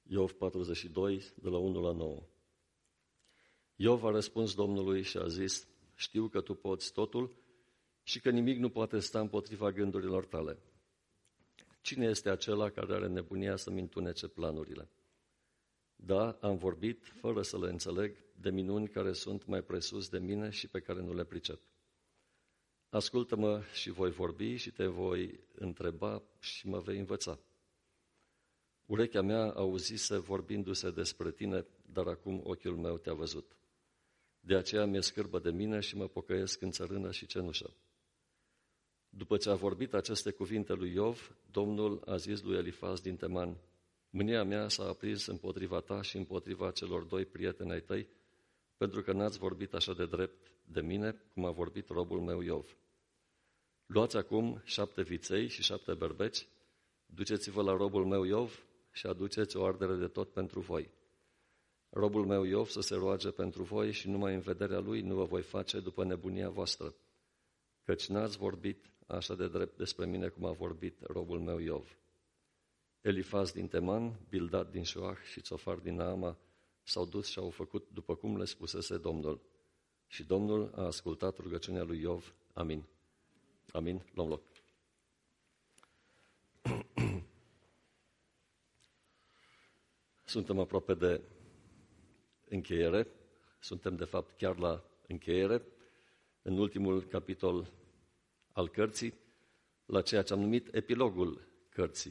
Iov 42, de la 1 la 9. Iov a răspuns Domnului și a zis: știu că tu poți totul și că nimic nu poate sta împotriva gândurilor tale. Cine este acela care are nebunia să-mi întunece planurile? Da, am vorbit, fără să le înțeleg, de minuni care sunt mai presus de mine și pe care nu le pricep. Ascultă-mă și voi vorbi și te voi întreba și mă vei învăța. Urechea mea auzise vorbindu-se despre tine, dar acum ochiul meu te-a văzut. De aceea mi-e scârbă de mine și mă pocăiesc în țărână și cenușă. După ce a vorbit aceste cuvinte lui Iov, Domnul a zis lui Elifaz din Teman: mânia mea s-a aprins împotriva ta și împotriva celor doi prieteni ai tăi, pentru că n-ați vorbit așa de drept de mine, cum a vorbit robul meu Iov. Luați acum 7 viței și 7 berbeci, duceți-vă la robul meu Iov și aduceți o ardere de tot pentru voi. Robul meu Iov să se roage pentru voi și numai în vederea lui nu vă voi face după nebunia voastră, căci n-ați vorbit așa de drept despre mine cum a vorbit robul meu Iov. Elifaz din Teman, Bildad din Șoah și Țofar din Naama s-au dus și au făcut după cum le spusese Domnul. Și Domnul a ascultat rugăciunea lui Iov. Amin. Amin. Luăm loc. Suntem aproape de încheiere. Suntem, de fapt, chiar la încheiere, în ultimul capitol al cărții, la ceea ce am numit epilogul cărții.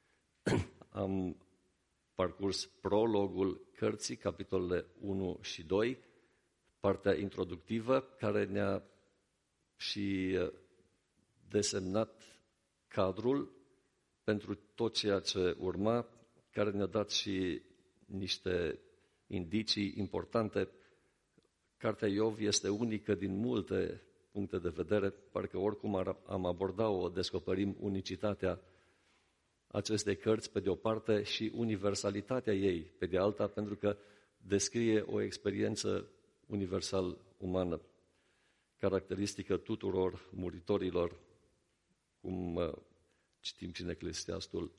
Am parcurs prologul cărții, capitolele 1 și 2, partea introductivă, care ne-a și desemnat cadrul pentru tot ceea ce urma, care ne-a dat și niște indicii importante. Cartea Iov este unică din multe puncte de vedere, parcă oricum am abordat-o, descoperim unicitatea acestei cărți pe de o parte și universalitatea ei pe de alta, pentru că descrie o experiență universal umană, caracteristică tuturor muritorilor, cum citim și în Eclesiastul,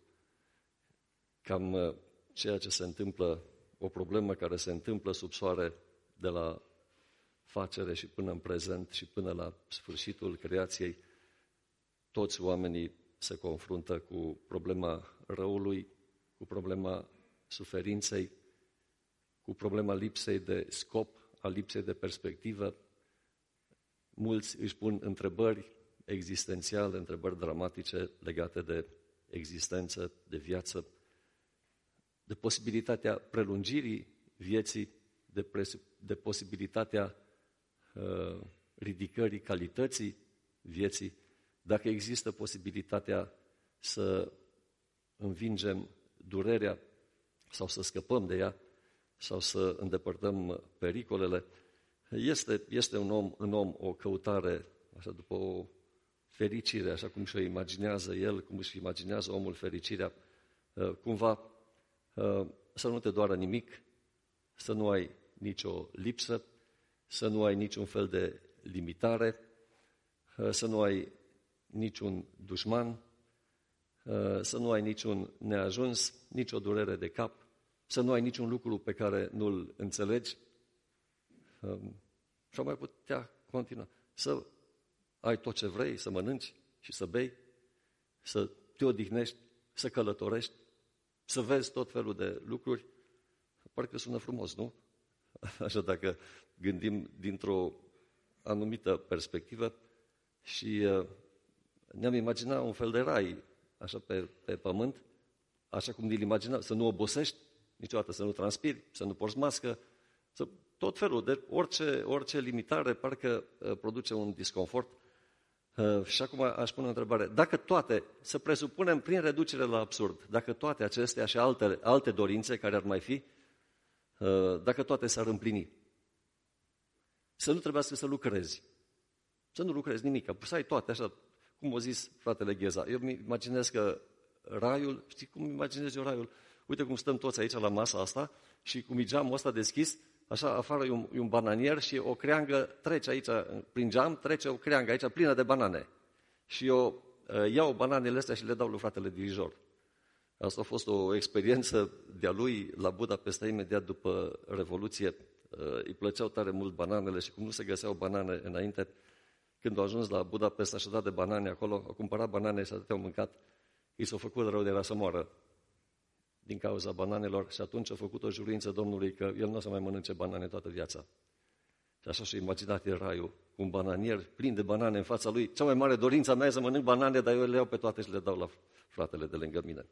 cam ceea ce se întâmplă, o problemă care se întâmplă sub soare de la facere și până în prezent și până la sfârșitul creației. Toți oamenii se confruntă cu problema răului, cu problema suferinței, cu problema lipsei de scop, a lipsei de perspectivă. Mulți își pun întrebări existențiale, întrebări dramatice legate de existență, de viață, de posibilitatea prelungirii vieții, de posibilitatea ridicării calității vieții, dacă există posibilitatea să învingem durerea sau să scăpăm de ea sau să îndepărtăm pericolele. Este în om o căutare așa, după o fericire, așa cum și-o imaginează el, cum își imaginează omul fericirea, cumva să nu te doară nimic, să nu ai nicio lipsă, să nu ai niciun fel de limitare, să nu ai niciun dușman, să nu ai niciun neajuns, nicio durere de cap, să nu ai niciun lucru pe care nu-l înțelegi și mai putea continua. Să ai tot ce vrei, să mănânci și să bei, să te odihnești, să călătorești, să vezi tot felul de lucruri. Parcă sună frumos, nu? Așa dacă gândim dintr-o anumită perspectivă și ne-am imaginat un fel de rai așa pe pământ, așa cum ne-l imaginăm, să nu obosești niciodată, să nu transpiri, să nu porți mască, să, tot felul de orice limitare parcă produce un disconfort. Și acum aș pune o întrebare. Dacă toate, să presupunem prin reducere la absurd, dacă toate acestea și alte dorințe care ar mai fi, dacă toate s-ar împlini, să nu trebuiască să lucrezi, să nu lucrezi nimic, să ai toate așa, cum o zis fratele Gheza. Eu îmi imaginez că raiul, știi cum imaginez eu raiul? Uite cum stăm toți aici la masa asta și cum e geamul ăsta deschis, așa afară e un bananier și o creangă trece aici, prin geam, trece o creangă aici plină de banane. Și eu iau bananele astea și le dau lui fratele dirijor. Asta a fost o experiență de-a lui la Budapesta imediat după Revoluție. Îi plăceau tare mult bananele și cum nu se găseau banane înainte, când au ajuns la Budapesta și-a dat de banane acolo, au cumpărat banane și atât au mâncat, i s-a făcut rău de era să moară din cauza bananelor și atunci a făcut o juruință Domnului că el nu o să mai mănânce banane toată viața. Și așa și-a imaginat el raiul, un bananier plin de banane în fața lui. Cea mai mare dorința mea e să mănânc banane, dar eu le iau pe toate și le dau la fratele de lângă mine.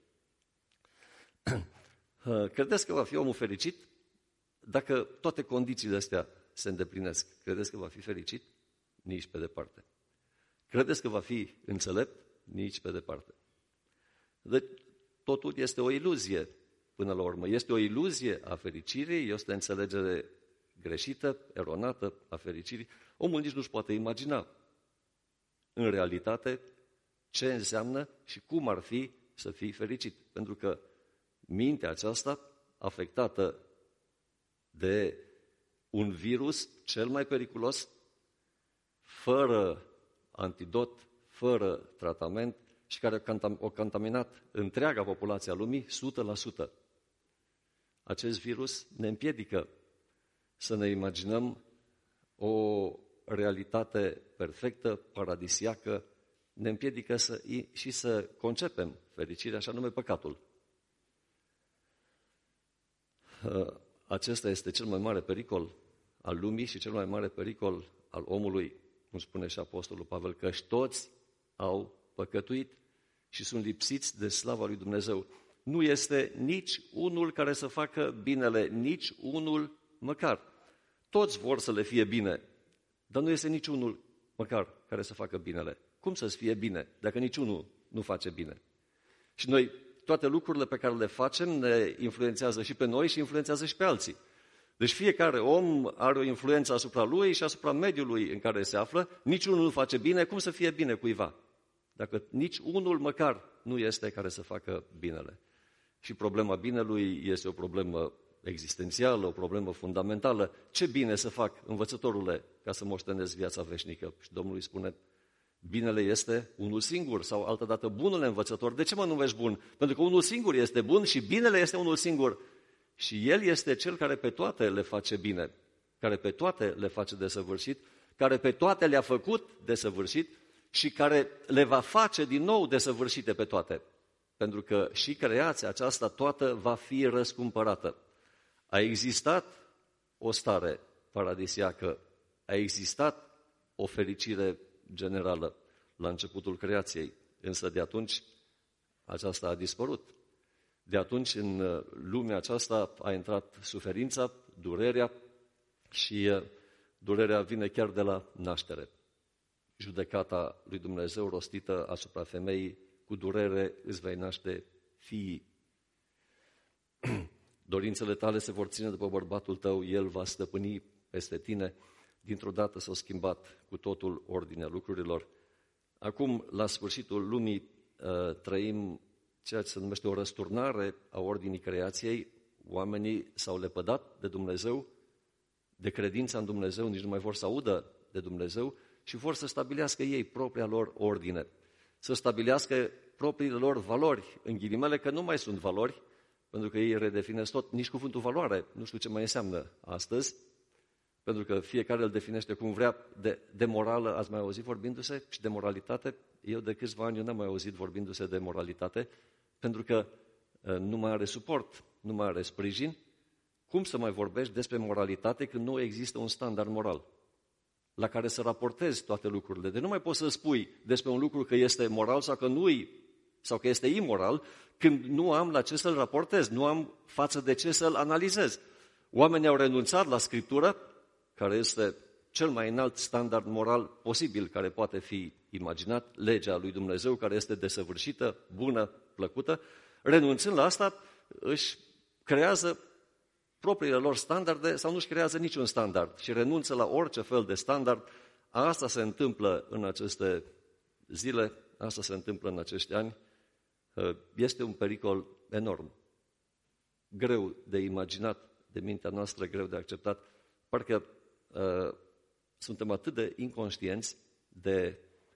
Credeți că va fi omul fericit? Dacă toate condițiile astea se îndeplinesc, credeți că va fi fericit? Nici pe departe. Credeți că va fi înțelept? Nici pe departe. Deci, totul este o iluzie până la urmă. Este o iluzie a fericirii, este o înțelegere greșită, eronată a fericirii. Omul nici nu-și poate imagina în realitate ce înseamnă și cum ar fi să fii fericit. Pentru că mintea aceasta, afectată de un virus cel mai periculos, fără antidot, fără tratament și care a contaminat întreaga populație a lumii, 100%. Acest virus ne împiedică să ne imaginăm o realitate perfectă, paradisiacă, ne împiedică și să concepem fericirea, așa nume păcatul. Acesta este cel mai mare pericol al lumii și cel mai mare pericol al omului, cum spune și Apostolul Pavel, căci toți au păcătuit și sunt lipsiți de slava lui Dumnezeu. Nu este nici unul care să facă binele, nici unul măcar. Toți vor să le fie bine, dar nu este nici unul măcar care să facă binele. Cum să-ți fie bine dacă niciunul nu face bine? Și noi, toate lucrurile pe care le facem ne influențează și pe noi și influențează și pe alții. Deci fiecare om are o influență asupra lui și asupra mediului în care se află. Niciunul nu face bine, cum să fie bine cuiva? Dacă nici unul măcar nu este care să facă binele. Și problema binelui este o problemă existențială, o problemă fundamentală. Ce bine să fac, învățătorule, ca să moștenesc viața veșnică? Și Domnul îi spune, binele este unul singur, sau altădată bunul învățător. De ce mă numești bun? Pentru că unul singur este bun și binele este unul singur. Și El este Cel care pe toate le face bine, care pe toate le face desăvârșit, care pe toate le-a făcut desăvârșit și care le va face din nou desăvârșite pe toate. Pentru că și creația aceasta toată va fi răscumpărată. A existat o stare paradisiacă, a existat o fericire generală la începutul creației, însă de atunci aceasta a dispărut. De atunci în lumea aceasta a intrat suferința, durerea și durerea vine chiar de la naștere. Judecata lui Dumnezeu rostită asupra femeii, cu durere îți vei naște fiii. Dorințele tale se vor ține după bărbatul tău, el va stăpâni peste tine. Dintr-o dată s-a schimbat cu totul ordinea lucrurilor. Acum, la sfârșitul lumii, trăim ceea ce se numește o răsturnare a ordinii creației. Oamenii s-au lepădat de Dumnezeu, de credința în Dumnezeu, nici nu mai vor să audă de Dumnezeu și vor să stabilească ei propria lor ordine, să stabilească propriile lor valori, în ghilimele că nu mai sunt valori, pentru că ei redefinesc tot, nici cuvântul valoare, nu știu ce mai înseamnă astăzi, pentru că fiecare îl definește cum vrea. De morală ați mai auzit vorbindu-se și de moralitate? Eu de câțiva ani n-am mai auzit vorbindu-se de moralitate, pentru că nu mai are suport, nu mai are sprijin. Cum să mai vorbești despre moralitate când nu există un standard moral la care să raportezi toate lucrurile? Deci nu mai poți să spui despre un lucru că este moral sau că nu-i, sau că este imoral, când nu am la ce să-l raportez, nu am față de ce să-l analizez. Oamenii au renunțat la Scriptură, care este cel mai înalt standard moral posibil care poate fi imaginat, legea lui Dumnezeu, care este desăvârșită, bună, plăcută. Renunțând la asta, își creează propriile lor standarde sau nu își creează niciun standard și renunță la orice fel de standard. Asta se întâmplă în aceste zile, asta se întâmplă în acești ani. Este un pericol enorm, greu de imaginat de mintea noastră, greu de acceptat. Parcă suntem atât de inconștienți de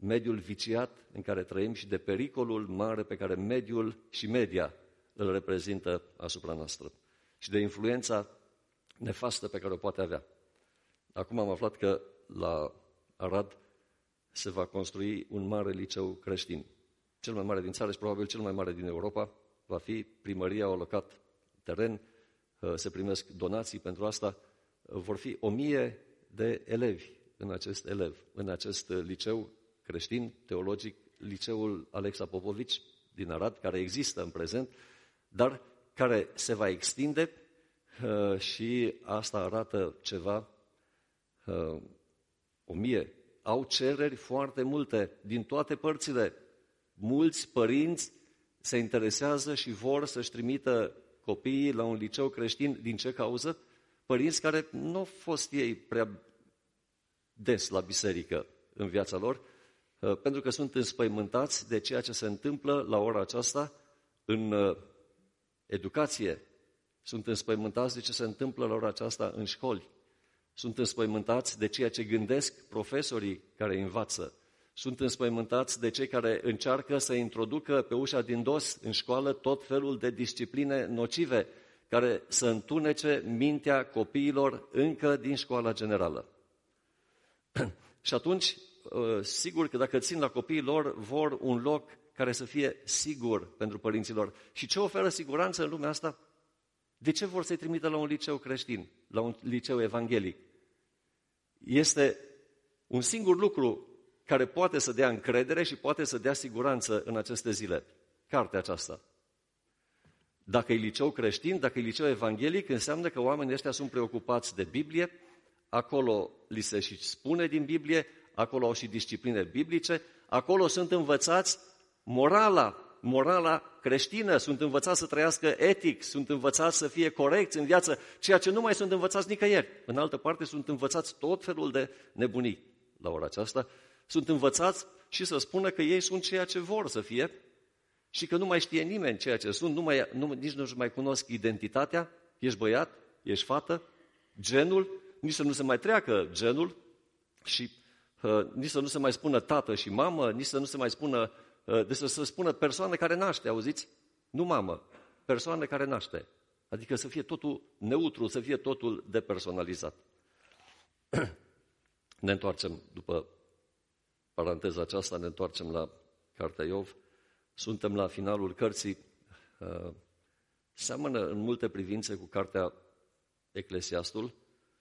mediul viciat în care trăim și de pericolul mare pe care mediul și media îl reprezintă asupra noastră și de influența nefastă pe care o poate avea. Acum am aflat că la Arad se va construi un mare liceu creștin. Cel mai mare din țară și probabil cel mai mare din Europa va fi. Primăria a alocat teren, se primesc donații pentru asta. Vor fi 1000 de elevi în acest liceu creștin, teologic, liceul Alexa Popovici din Arad, care există în prezent, dar care se va extinde și asta arată ceva. 1000 au cereri foarte multe din toate părțile. Mulți părinți se interesează și vor să-și trimită copiii la un liceu creștin. Din ce cauză? Părinți care nu au fost ei prea des la biserică în viața lor, pentru că sunt înspăimântați de ceea ce se întâmplă la ora aceasta în educație. Sunt înspăimântați de ce se întâmplă la ora aceasta în școli. Sunt înspăimântați de ceea ce gândesc profesorii care învață. Sunt înspăimântați de cei care încearcă să introducă pe ușa din dos în școală tot felul de discipline nocive care să întunece mintea copiilor încă din școala generală. Și atunci, sigur că dacă țin la copiii lor, vor un loc care să fie sigur pentru părinților. Și ce oferă siguranță în lumea asta? De ce vor să-i trimită la un liceu creștin, la un liceu evanghelic? Este un singur lucru care poate să dea încredere și poate să dea siguranță în aceste zile. Cartea aceasta. Dacă e liceu creștin, dacă e liceu evanghelic, înseamnă că oamenii ăștia sunt preocupați de Biblie, acolo li se și spune din Biblie, acolo au și discipline biblice, acolo sunt învățați morala creștină, sunt învățați să trăiască etic, sunt învățați să fie corecți în viață, ceea ce nu mai sunt învățați nicăieri. În altă parte sunt învățați tot felul de nebunii la ora aceasta, sunt învățați și să spună că ei sunt ceea ce vor să fie și că nu mai știe nimeni ceea ce sunt, nici nu-și mai cunosc identitatea, ești băiat, ești fată, genul, nici să nu se mai treacă genul și nici să nu se mai spună tată și mamă, nici să nu se mai spună, deci să se spună persoană care naște, auziți? Nu mamă, persoană care naște. Adică să fie totul neutru, să fie totul depersonalizat. Ne întoarcem, după paranteza aceasta, ne întoarcem la Cartea Iov. Suntem la finalul cărții. Seamănă în multe privințe cu Cartea Eclesiastul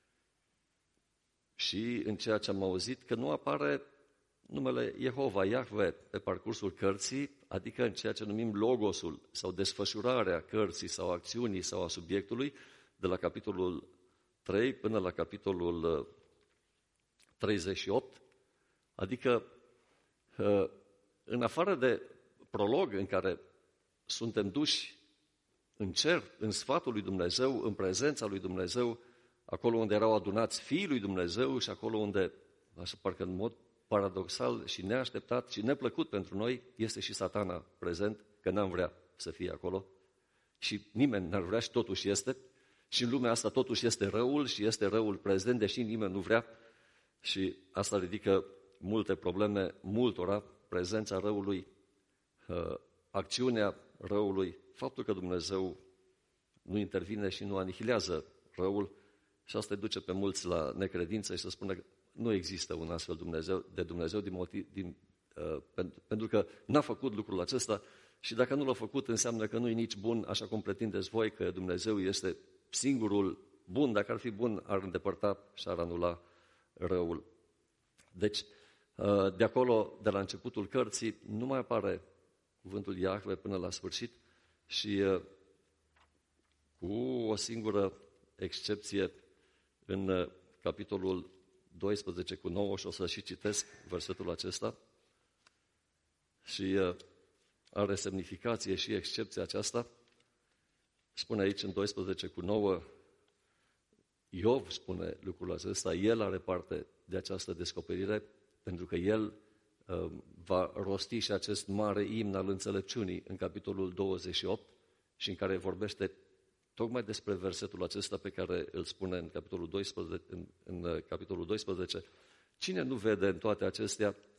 și în ceea ce am auzit că nu apare numele Jehova, Iahve, pe parcursul cărții, adică în ceea ce numim logosul sau desfășurarea cărții sau acțiunii sau a subiectului, de la capitolul 3 până la capitolul 38, adică în afară de prolog în care suntem duși în cer, în sfatul lui Dumnezeu, în prezența lui Dumnezeu, acolo unde erau adunați fiii lui Dumnezeu și acolo unde, așa parcă în mod paradoxal și neașteptat și neplăcut pentru noi, este și Satana prezent, că n-am vrea să fie acolo și nimeni n-ar vrea și totuși este. Și în lumea asta totuși este răul și este răul prezent, deși nimeni nu vrea. Și asta ridică multe probleme multora, prezența răului, acțiunea răului, faptul că Dumnezeu nu intervine și nu anihilează răul și asta îi duce pe mulți la necredință și să spună că nu există un astfel de Dumnezeu pentru că n-a făcut lucrul acesta și dacă nu l-a făcut înseamnă că nu e nici bun, așa cum pretindeți voi că Dumnezeu este singurul bun. Dacă ar fi bun, ar îndepărta și ar anula răul. Deci, de acolo, de la începutul cărții, nu mai apare cuvântul Iahve până la sfârșit și cu o singură excepție în capitolul 12 cu 9 și o să și citesc versetul acesta și are semnificație și excepția aceasta. Spune aici în 12 cu 9, Iov spune lucrul acesta, el are parte de această descoperire pentru că el va rosti și acest mare imn al înțelepciunii în capitolul 28 și în care vorbește tocmai despre versetul acesta pe care îl spune în capitolul 12, Cine nu vede în toate acestea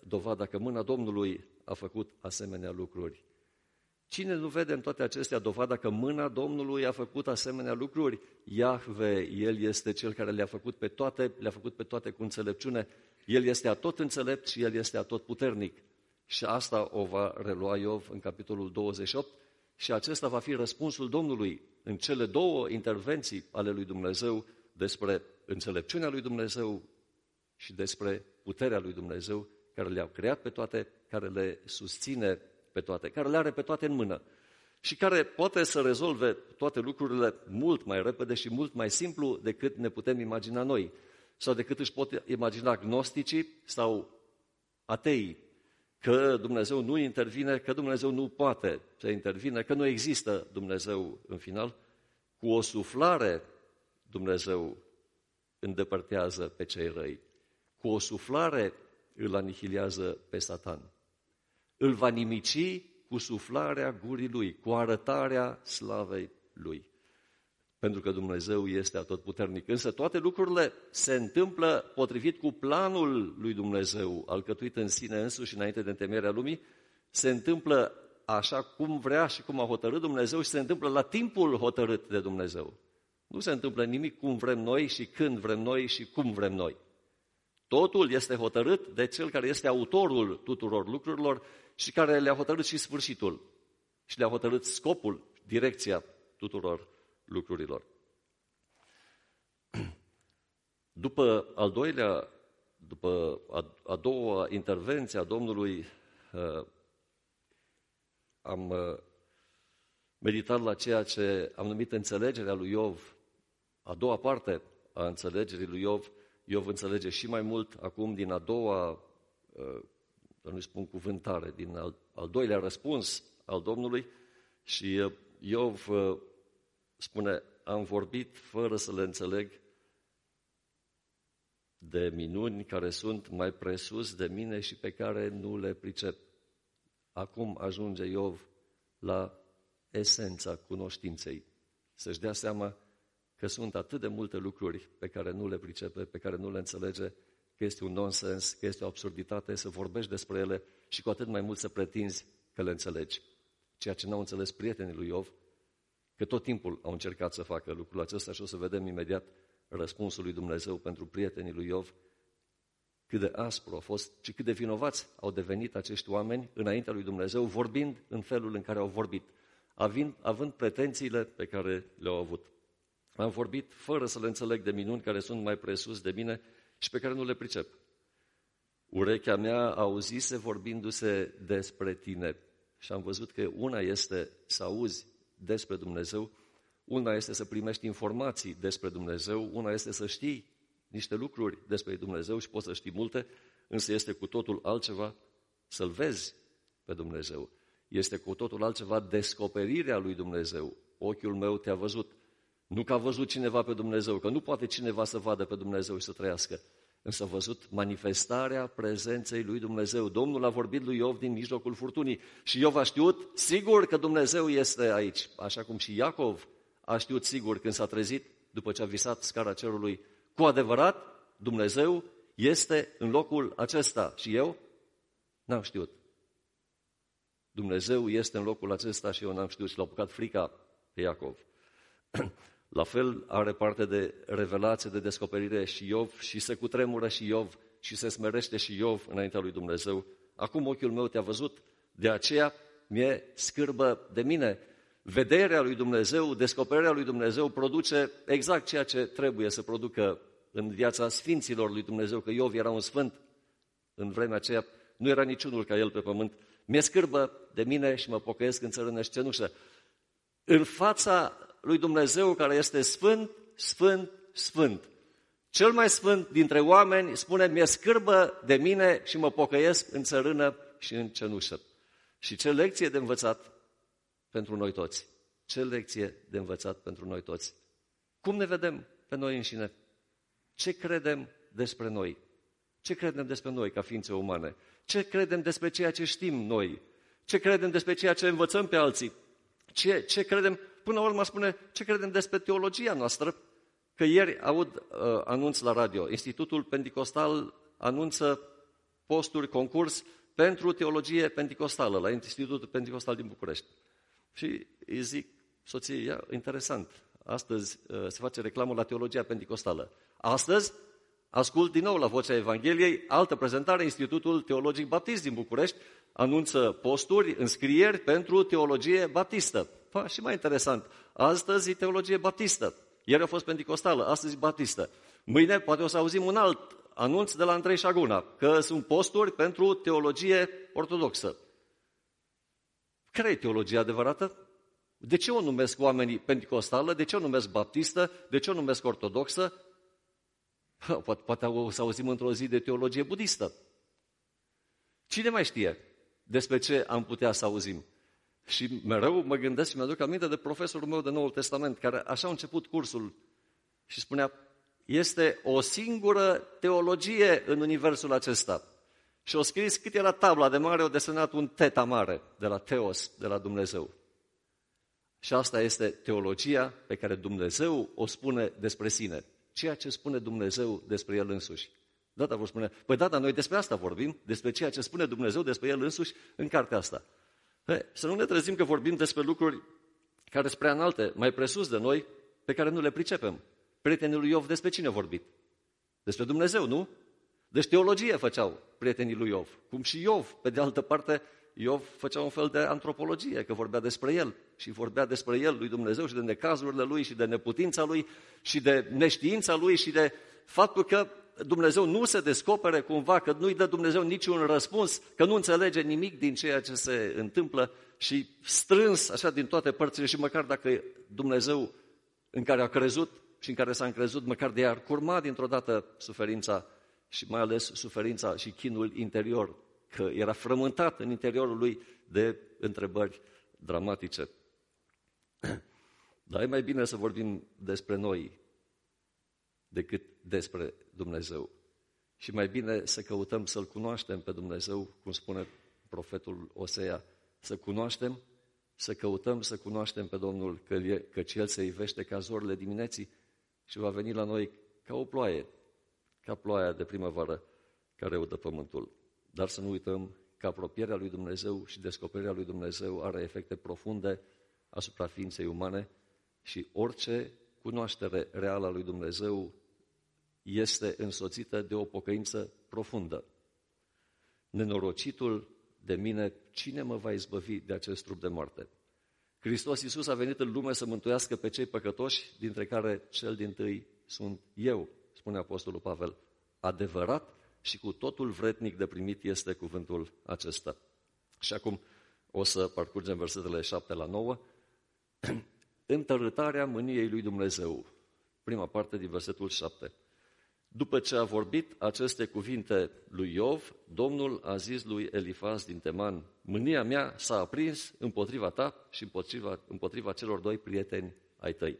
dovada că mâna Domnului a făcut asemenea lucruri? Cine nu vede în toate acestea dovada că mâna Domnului a făcut asemenea lucruri? Iahve, El este Cel care le-a făcut pe toate cu înțelepciune. El este atot înțelept și El este atot puternic. Și asta o va relua Iov în capitolul 28 și acesta va fi răspunsul Domnului în cele două intervenții ale lui Dumnezeu despre înțelepciunea lui Dumnezeu și despre puterea lui Dumnezeu care le-a creat pe toate, care le susține pe toate, care le are pe toate în mână și care poate să rezolve toate lucrurile mult mai repede și mult mai simplu decât ne putem imagina noi sau decât își pot imagina agnosticii sau ateii, că Dumnezeu nu intervine, că Dumnezeu nu poate să intervine, că nu există Dumnezeu în final. Cu o suflare Dumnezeu îndepărtează pe cei răi. Cu o suflare îl anihilează pe Satan. Îl va nimici cu suflarea gurii lui, cu arătarea slavei lui. Pentru că Dumnezeu este atotputernic. Însă toate lucrurile se întâmplă potrivit cu planul lui Dumnezeu, alcătuit în sine însuși înainte de întemeierea lumii, se întâmplă așa cum vrea și cum a hotărât Dumnezeu și se întâmplă la timpul hotărât de Dumnezeu. Nu se întâmplă nimic cum vrem noi și când vrem noi și cum vrem noi. Totul este hotărât de Cel care este autorul tuturor lucrurilor și care le-a hotărât și sfârșitul și le-a hotărât scopul, direcția tuturor lucrurilor. După a doua intervenție a Domnului, am meditat la ceea ce am numit înțelegerea lui Iov, a doua parte a înțelegerii lui Iov. Iov înțelege și mai mult acum din a doua, nu spun cuvântare, din al doilea răspuns al Domnului și Iov spune, am vorbit fără să le înțeleg de minuni care sunt mai presus de mine și pe care nu le pricep. Acum ajunge Iov la esența cunoștinței, să-și dea seama că sunt atât de multe lucruri pe care nu le pricepe, pe care nu le înțelege, că este un nonsens, că este o absurditate să vorbești despre ele și cu atât mai mult să pretinzi că le înțelegi. Ceea ce n-au înțeles prietenii lui Iov, că tot timpul au încercat să facă lucrul acesta și o să vedem imediat răspunsul lui Dumnezeu pentru prietenii lui Iov, cât de aspru a fost și cât de vinovați au devenit acești oameni înaintea lui Dumnezeu, vorbind în felul în care au vorbit, având pretențiile pe care le-au avut. Am vorbit fără să le înțeleg de minuni care sunt mai presus de mine și pe care nu le pricep. Urechea mea auzise vorbindu-se despre tine și am văzut că una este să auzi despre Dumnezeu, una este să primești informații despre Dumnezeu, una este să știi niște lucruri despre Dumnezeu și poți să știi multe, însă este cu totul altceva să-L vezi pe Dumnezeu. Este cu totul altceva descoperirea lui Dumnezeu. Ochiul meu te-a văzut. Nu că a văzut cineva pe Dumnezeu, că nu poate cineva să vadă pe Dumnezeu și să trăiască, însă a văzut manifestarea prezenței lui Dumnezeu. Domnul a vorbit lui Iov din mijlocul furtunii și Iov a știut sigur că Dumnezeu este aici, așa cum și Iacov a știut sigur când s-a trezit după ce a visat scara cerului. Cu adevărat, Dumnezeu este în locul acesta și eu n-am știut. Dumnezeu este în locul acesta și eu n-am știut și l-a apucat frica pe Iacov. La fel are parte de revelație, de descoperire și Iov și se cutremură și Iov și se smerește și Iov înaintea lui Dumnezeu. Acum ochiul meu te-a văzut, de aceea mi-e scârbă de mine. Vederea lui Dumnezeu, descoperirea lui Dumnezeu produce exact ceea ce trebuie să producă în viața sfinților lui Dumnezeu, că Iov era un sfânt în vremea aceea, nu era niciunul ca el pe pământ. Mi-e scârbă de mine și mă pocăiesc în țărână și cenușă. În fața lui Dumnezeu care este sfânt, sfânt, sfânt. Cel mai sfânt dintre oameni spune, mi-e scârbă de mine și mă pocăiesc în țărână și în cenușă. Și ce lecție de învățat pentru noi toți. Ce lecție de învățat pentru noi toți. Cum ne vedem pe noi înșine? Ce credem despre noi? Ce credem despre noi ca ființe umane? Ce credem despre ceea ce știm noi? Ce credem despre ceea ce învățăm pe alții? Ce credem, până la urmă spune, ce credem despre teologia noastră? Că ieri aud anunț la radio, Institutul Pentecostal anunță posturi, concurs pentru teologie penticostală la Institutul Penticostal din București. Și îi zic soției, ia, interesant, astăzi se face reclamă la teologia penticostală. Astăzi ascult din nou la Vocea Evangheliei, altă prezentare, Institutul Teologic Baptist din București anunță posturi, înscrieri pentru teologie baptistă. Și mai interesant, astăzi e teologie baptistă. Ieri a fost penticostală, astăzi e baptistă. Mâine poate o să auzim un alt anunț de la Andrei Șaguna, că sunt posturi pentru teologie ortodoxă. Care e teologia adevărată? De ce o numesc oamenii penticostală? De ce o numesc baptistă? De ce o numesc ortodoxă? Poate o să auzim într-o zi de teologie budistă. Cine mai știe despre ce am putea să auzim? Și mereu mă gândesc și mi-aduc aminte de profesorul meu de Noul Testament, care așa a început cursul și spunea, este o singură teologie în universul acesta. Și o scris cât era tabla de mare, o desenat un teta mare, de la Theos, de la Dumnezeu. Și asta este teologia pe care Dumnezeu o spune despre sine. Ceea ce spune Dumnezeu despre El însuși. Data vor spune, păi da, dar noi despre asta vorbim, despre ceea ce spune Dumnezeu despre El însuși în cartea asta. Să nu ne trezim că vorbim despre lucruri care sunt prea înalte, mai presus de noi, pe care nu le pricepem. Prietenii lui Iov despre cine a vorbit? Despre Dumnezeu, nu? Deci teologie făceau prietenii lui Iov. Cum și Iov, pe de altă parte, Iov făcea un fel de antropologie, că vorbea despre el și vorbea despre el, lui Dumnezeu, și de necazurile lui și de neputința lui și de neștiința lui și de faptul că Dumnezeu nu se descopere cumva, că nu-i dă Dumnezeu niciun răspuns, că nu înțelege nimic din ceea ce se întâmplă și strâns așa din toate părțile și măcar dacă Dumnezeu în care a crezut și în care s-a încrezut, măcar de ar curma dintr-o dată suferința și mai ales suferința și chinul interior, că era frământat în interiorul lui de întrebări dramatice. Dar e mai bine să vorbim despre noi decât despre Dumnezeu. Și mai bine să căutăm să-L cunoaștem pe Dumnezeu, cum spune profetul Osea, să cunoaștem, să căutăm să cunoaștem pe Domnul, căci El se ivește ca zorile dimineții și va veni la noi ca o ploaie, ca ploaia de primăvară care udă pământul. Dar să nu uităm că apropierea lui Dumnezeu și descoperirea lui Dumnezeu are efecte profunde asupra ființei umane și orice cunoaștere reală a lui Dumnezeu este însoțită de o pocăință profundă. Nenorocitul de mine, cine mă va izbăvi de acest trup de moarte? Hristos Iisus a venit în lume să mântuiască pe cei păcătoși, dintre care cel dintâi sunt eu, spune Apostolul Pavel. Adevărat și cu totul vrednic de primit este cuvântul acesta. Și acum o să parcurgem versetele 7 la 9. Întărâtarea mâniei lui Dumnezeu. Prima parte din versetul 7. După ce a vorbit aceste cuvinte lui Iov, Domnul a zis lui Elifaz din Teman, mânia mea s-a aprins împotriva ta și împotriva celor doi prieteni ai tăi.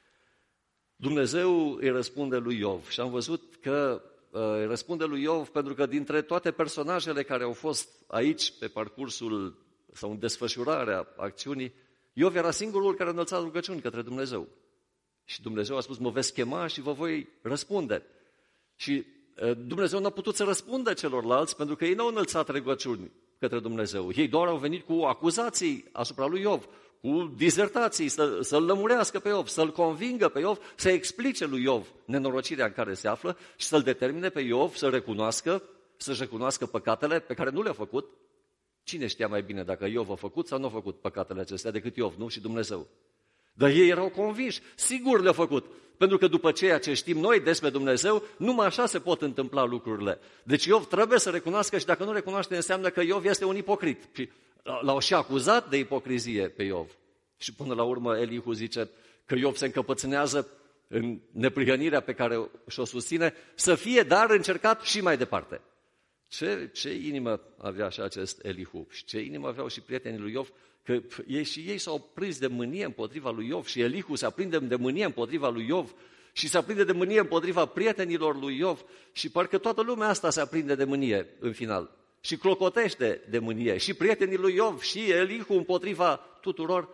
Dumnezeu îi răspunde lui Iov și am văzut că îi răspunde lui Iov pentru că dintre toate personajele care au fost aici pe parcursul sau în desfășurarea acțiunii, Iov era singurul care a înălțat rugăciuni către Dumnezeu. Și Dumnezeu a spus, mă veți chema și vă voi răspunde. Și Dumnezeu n-a putut să răspundă celorlalți pentru că ei n-au înălțat rugăciuni către Dumnezeu. Ei doar au venit cu acuzații asupra lui Iov, cu dizertații, să-l lămurească pe Iov, să-l convingă pe Iov, să explice lui Iov nenorocirea în care se află și să-l determine pe Iov să-și recunoască păcatele pe care nu le-a făcut. Cine știa mai bine dacă Iov a făcut sau nu a făcut păcatele acestea decât Iov, nu? Și Dumnezeu. Dar ei erau convinși, sigur le-a făcut. Pentru că după ceea ce știm noi despre Dumnezeu, numai așa se pot întâmpla lucrurile. Deci Iov trebuie să recunoască și dacă nu recunoaște, înseamnă că Iov este un ipocrit. Și l-au și acuzat de ipocrizie pe Iov. Și până la urmă Elihu zice că Iov se încăpățânează în neprihănirea pe care și-o susține, să fie dar încercat și mai departe. Ce inimă avea și acest Elihu și ce inimă aveau și prietenii lui Iov, că ei s-au prins de mânie împotriva lui Iov și Elihu se aprinde de mânie împotriva lui Iov și se aprinde de mânie împotriva prietenilor lui Iov și parcă toată lumea asta se aprinde de mânie în final și clocotește de mânie și prietenii lui Iov și Elihu împotriva tuturor.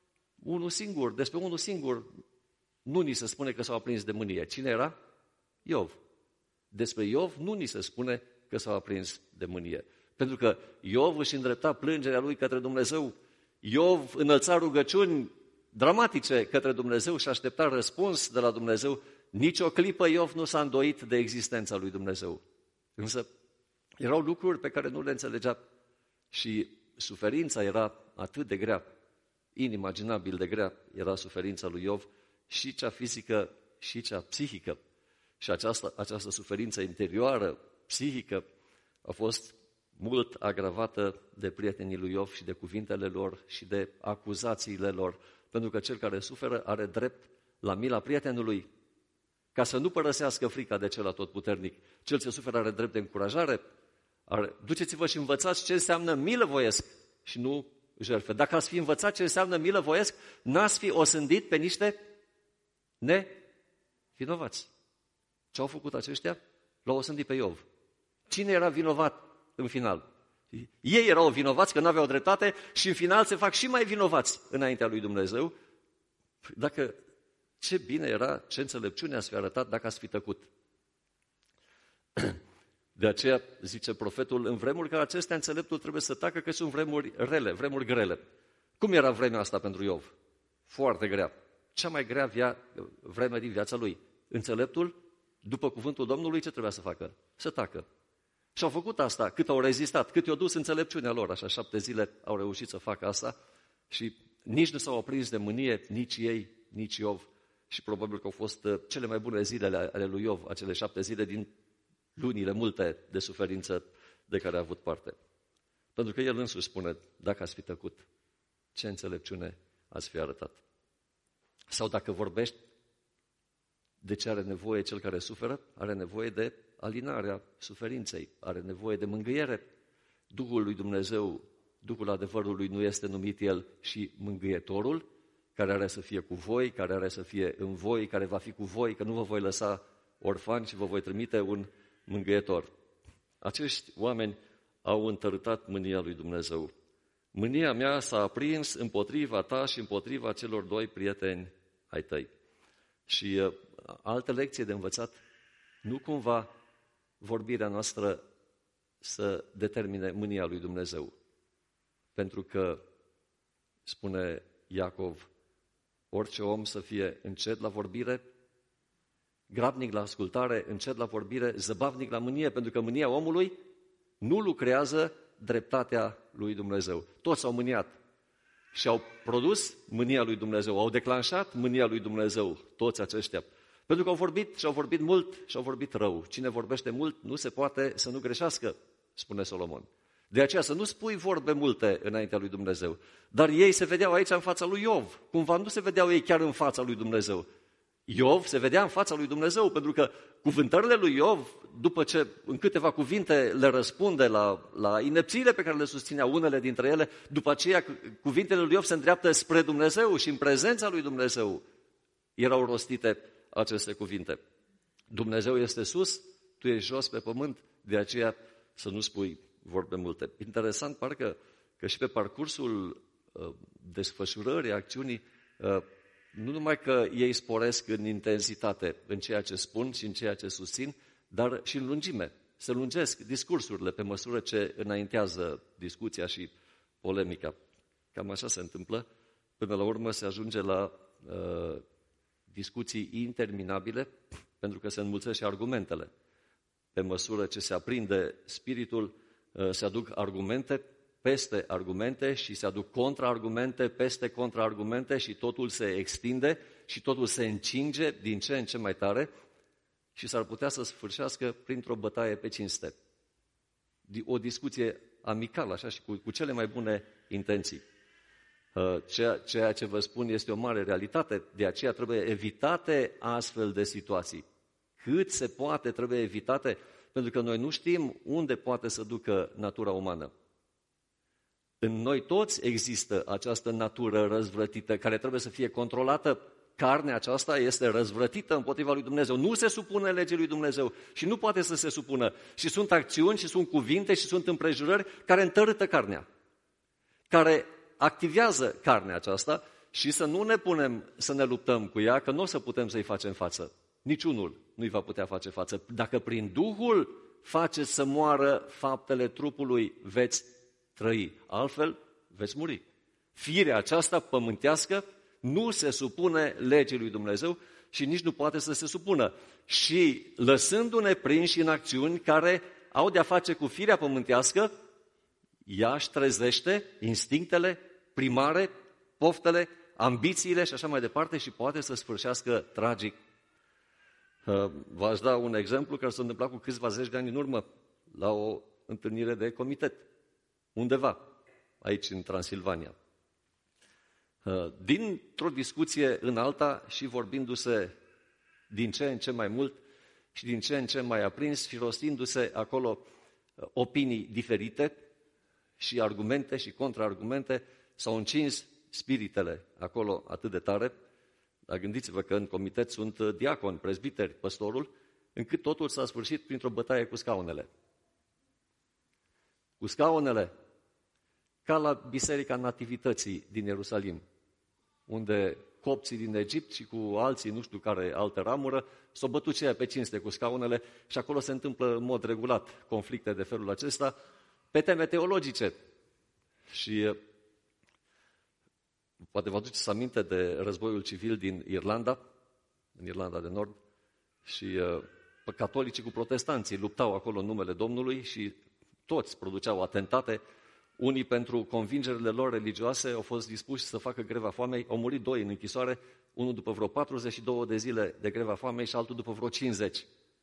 Despre unul singur nu ni se spune că s-au aprins de mânie. Cine era? Iov. Despre Iov nu ni se spune că s-au aprins de mânie. Pentru că Iov își îndrepta plângerea lui către Dumnezeu. Iov înălța rugăciuni dramatice către Dumnezeu și aștepta răspuns de la Dumnezeu. Nici o clipă Iov nu s-a îndoit de existența lui Dumnezeu. Însă erau lucruri pe care nu le înțelegea și suferința era atât de grea, inimaginabil de grea era suferința lui Iov, și cea fizică și cea psihică. Și această suferință interioară, psihică, a fost mult agravată de prietenii lui Iov și de cuvintele lor și de acuzațiile lor. Pentru că cel care suferă are drept la mila prietenului, ca să nu părăsească frica de cel atotputernic. Cel ce suferă are drept de încurajare. Duceți-vă și învățați ce înseamnă milă voiesc și nu jertfă. Dacă ați fi învățat ce înseamnă milă voiesc, n-ați fi osândit pe niște nevinovați. Ce au făcut aceștia? L-au osândit pe Iov. Cine era vinovat în final? Ei erau vinovați că nu aveau dreptate și în final se fac și mai vinovați înaintea lui Dumnezeu. Dacă ce bine era, ce înțelepciune ați fi arătat dacă ați fi tăcut. De aceea, zice profetul, în vremuri ca acestea, înțeleptul trebuie să tacă, că sunt vremuri rele, vremuri grele. Cum era vremea asta pentru Iov? Foarte grea. Cea mai grea vreme din viața lui. Înțeleptul, după cuvântul Domnului, ce trebuia să facă? Să tacă. Și au făcut asta, cât au rezistat, cât i-au dus înțelepciunea lor, așa 7 zile au reușit să facă asta și nici nu s-au oprins de mânie, nici ei, nici Iov. Și probabil că au fost cele mai bune zile ale lui Iov, acele 7 zile din lunile multe de suferință de care a avut parte. Pentru că el însuși spune, dacă ați fi tăcut, ce înțelepciune ați fi arătat. Sau dacă vorbești, de ce are nevoie cel care suferă? Are nevoie de alinarea suferinței, are nevoie de mângâiere. Duhul lui Dumnezeu, Duhul adevărului nu este numit el și mângâietorul, care are să fie cu voi, care are să fie în voi, care va fi cu voi, că nu vă voi lăsa orfani, ci vă voi trimite un mângâietor. Acești oameni au întărâtat mânia lui Dumnezeu. Mânia mea s-a aprins împotriva ta și împotriva celor 2 prieteni ai tăi. Și altă lecție de învățat, nu cumva vorbirea noastră să determine mânia lui Dumnezeu. Pentru că, spune Iacov, orice om să fie încet la vorbire, grabnic la ascultare, încet la vorbire, zăbavnic la mânie, pentru că mânia omului nu lucrează dreptatea lui Dumnezeu. Toți s-au mâniat și au produs mânia lui Dumnezeu, au declanșat mânia lui Dumnezeu, toți aceștia. Pentru că au vorbit și au vorbit mult și au vorbit rău. Cine vorbește mult nu se poate să nu greșească, spune Solomon. De aceea să nu spui vorbe multe înaintea lui Dumnezeu. Dar ei se vedeau aici în fața lui Iov. Cumva nu se vedeau ei chiar în fața lui Dumnezeu. Iov se vedea în fața lui Dumnezeu, pentru că cuvântările lui Iov, după ce în câteva cuvinte le răspunde la inepțiile pe care le susținea unele dintre ele, după aceea cuvintele lui Iov se îndreaptă spre Dumnezeu și în prezența lui Dumnezeu erau rostite aceste cuvinte. Dumnezeu este sus, tu ești jos pe pământ, de aceea să nu spui vorbe multe. Interesant, parcă că și pe parcursul desfășurării acțiunii, nu numai că ei sporesc în intensitate în ceea ce spun și în ceea ce susțin, dar și în lungime. Se lungesc discursurile pe măsură ce înaintează discuția și polemica. Cam așa se întâmplă. Până la urmă se ajunge la discuții interminabile, pentru că se înmulțesc și argumentele. Pe măsură ce se aprinde spiritul, se aduc argumente peste argumente și se aduc contraargumente peste contraargumente și totul se extinde și totul se încinge din ce în ce mai tare și s-ar putea să sfârșească printr-o bătaie pe cinste. O discuție amicală, așa, și cu cele mai bune intenții. Ceea ce vă spun este o mare realitate, de aceea trebuie evitate astfel de situații. Cât se poate trebuie evitate, pentru că noi nu știm unde poate să ducă natura umană. În noi toți există această natură răzvrătită care trebuie să fie controlată. Carnea aceasta este răzvrătită împotriva lui Dumnezeu. Nu se supune legii lui Dumnezeu și nu poate să se supună. Și sunt acțiuni și sunt cuvinte și sunt împrejurări care întărâtă carnea, care activează carnea aceasta și să nu ne punem să ne luptăm cu ea, că nu o să putem să-i facem față. Niciunul nu-i va putea face față. Dacă prin Duhul faceți să moară faptele trupului, veți trăi. Altfel, veți muri. Firea aceasta pământească nu se supune legii lui Dumnezeu și nici nu poate să se supună. Și lăsându-ne prinși în acțiuni care au de-a face cu firea pământească, ea își trezește instinctele primare, poftele, ambițiile și așa mai departe și poate să sfârșească tragic. V-aș da un exemplu care s-a întâmplat cu câțiva zeci de ani în urmă la o întâlnire de comitet, undeva, aici în Transilvania. Dintr-o discuție în alta și vorbindu-se din ce în ce mai mult și din ce în ce mai aprins și rostindu-se acolo opinii diferite și argumente și contraargumente, s-au încins spiritele acolo atât de tare, dar gândiți-vă că în comitet sunt diaconi, prezbiteri, păstorul, încât totul s-a sfârșit printr-o bătaie cu scaunele. Cu scaunele, ca la Biserica Nativității din Ierusalim, unde copții din Egipt și cu alții, nu știu care altă ramură, s-au bătut ceea pe cinste cu scaunele și acolo se întâmplă în mod regulat conflicte de felul acesta pe teme teologice. Și poate vă aduceți aminte de războiul civil din Irlanda, în Irlanda de Nord, și catolicii cu protestanții luptau acolo în numele Domnului și toți produceau atentate. Unii pentru convingerile lor religioase au fost dispuși să facă greva foamei, au murit 2 în închisoare, unul după vreo 42 de zile de greva foamei și altul după vreo 50,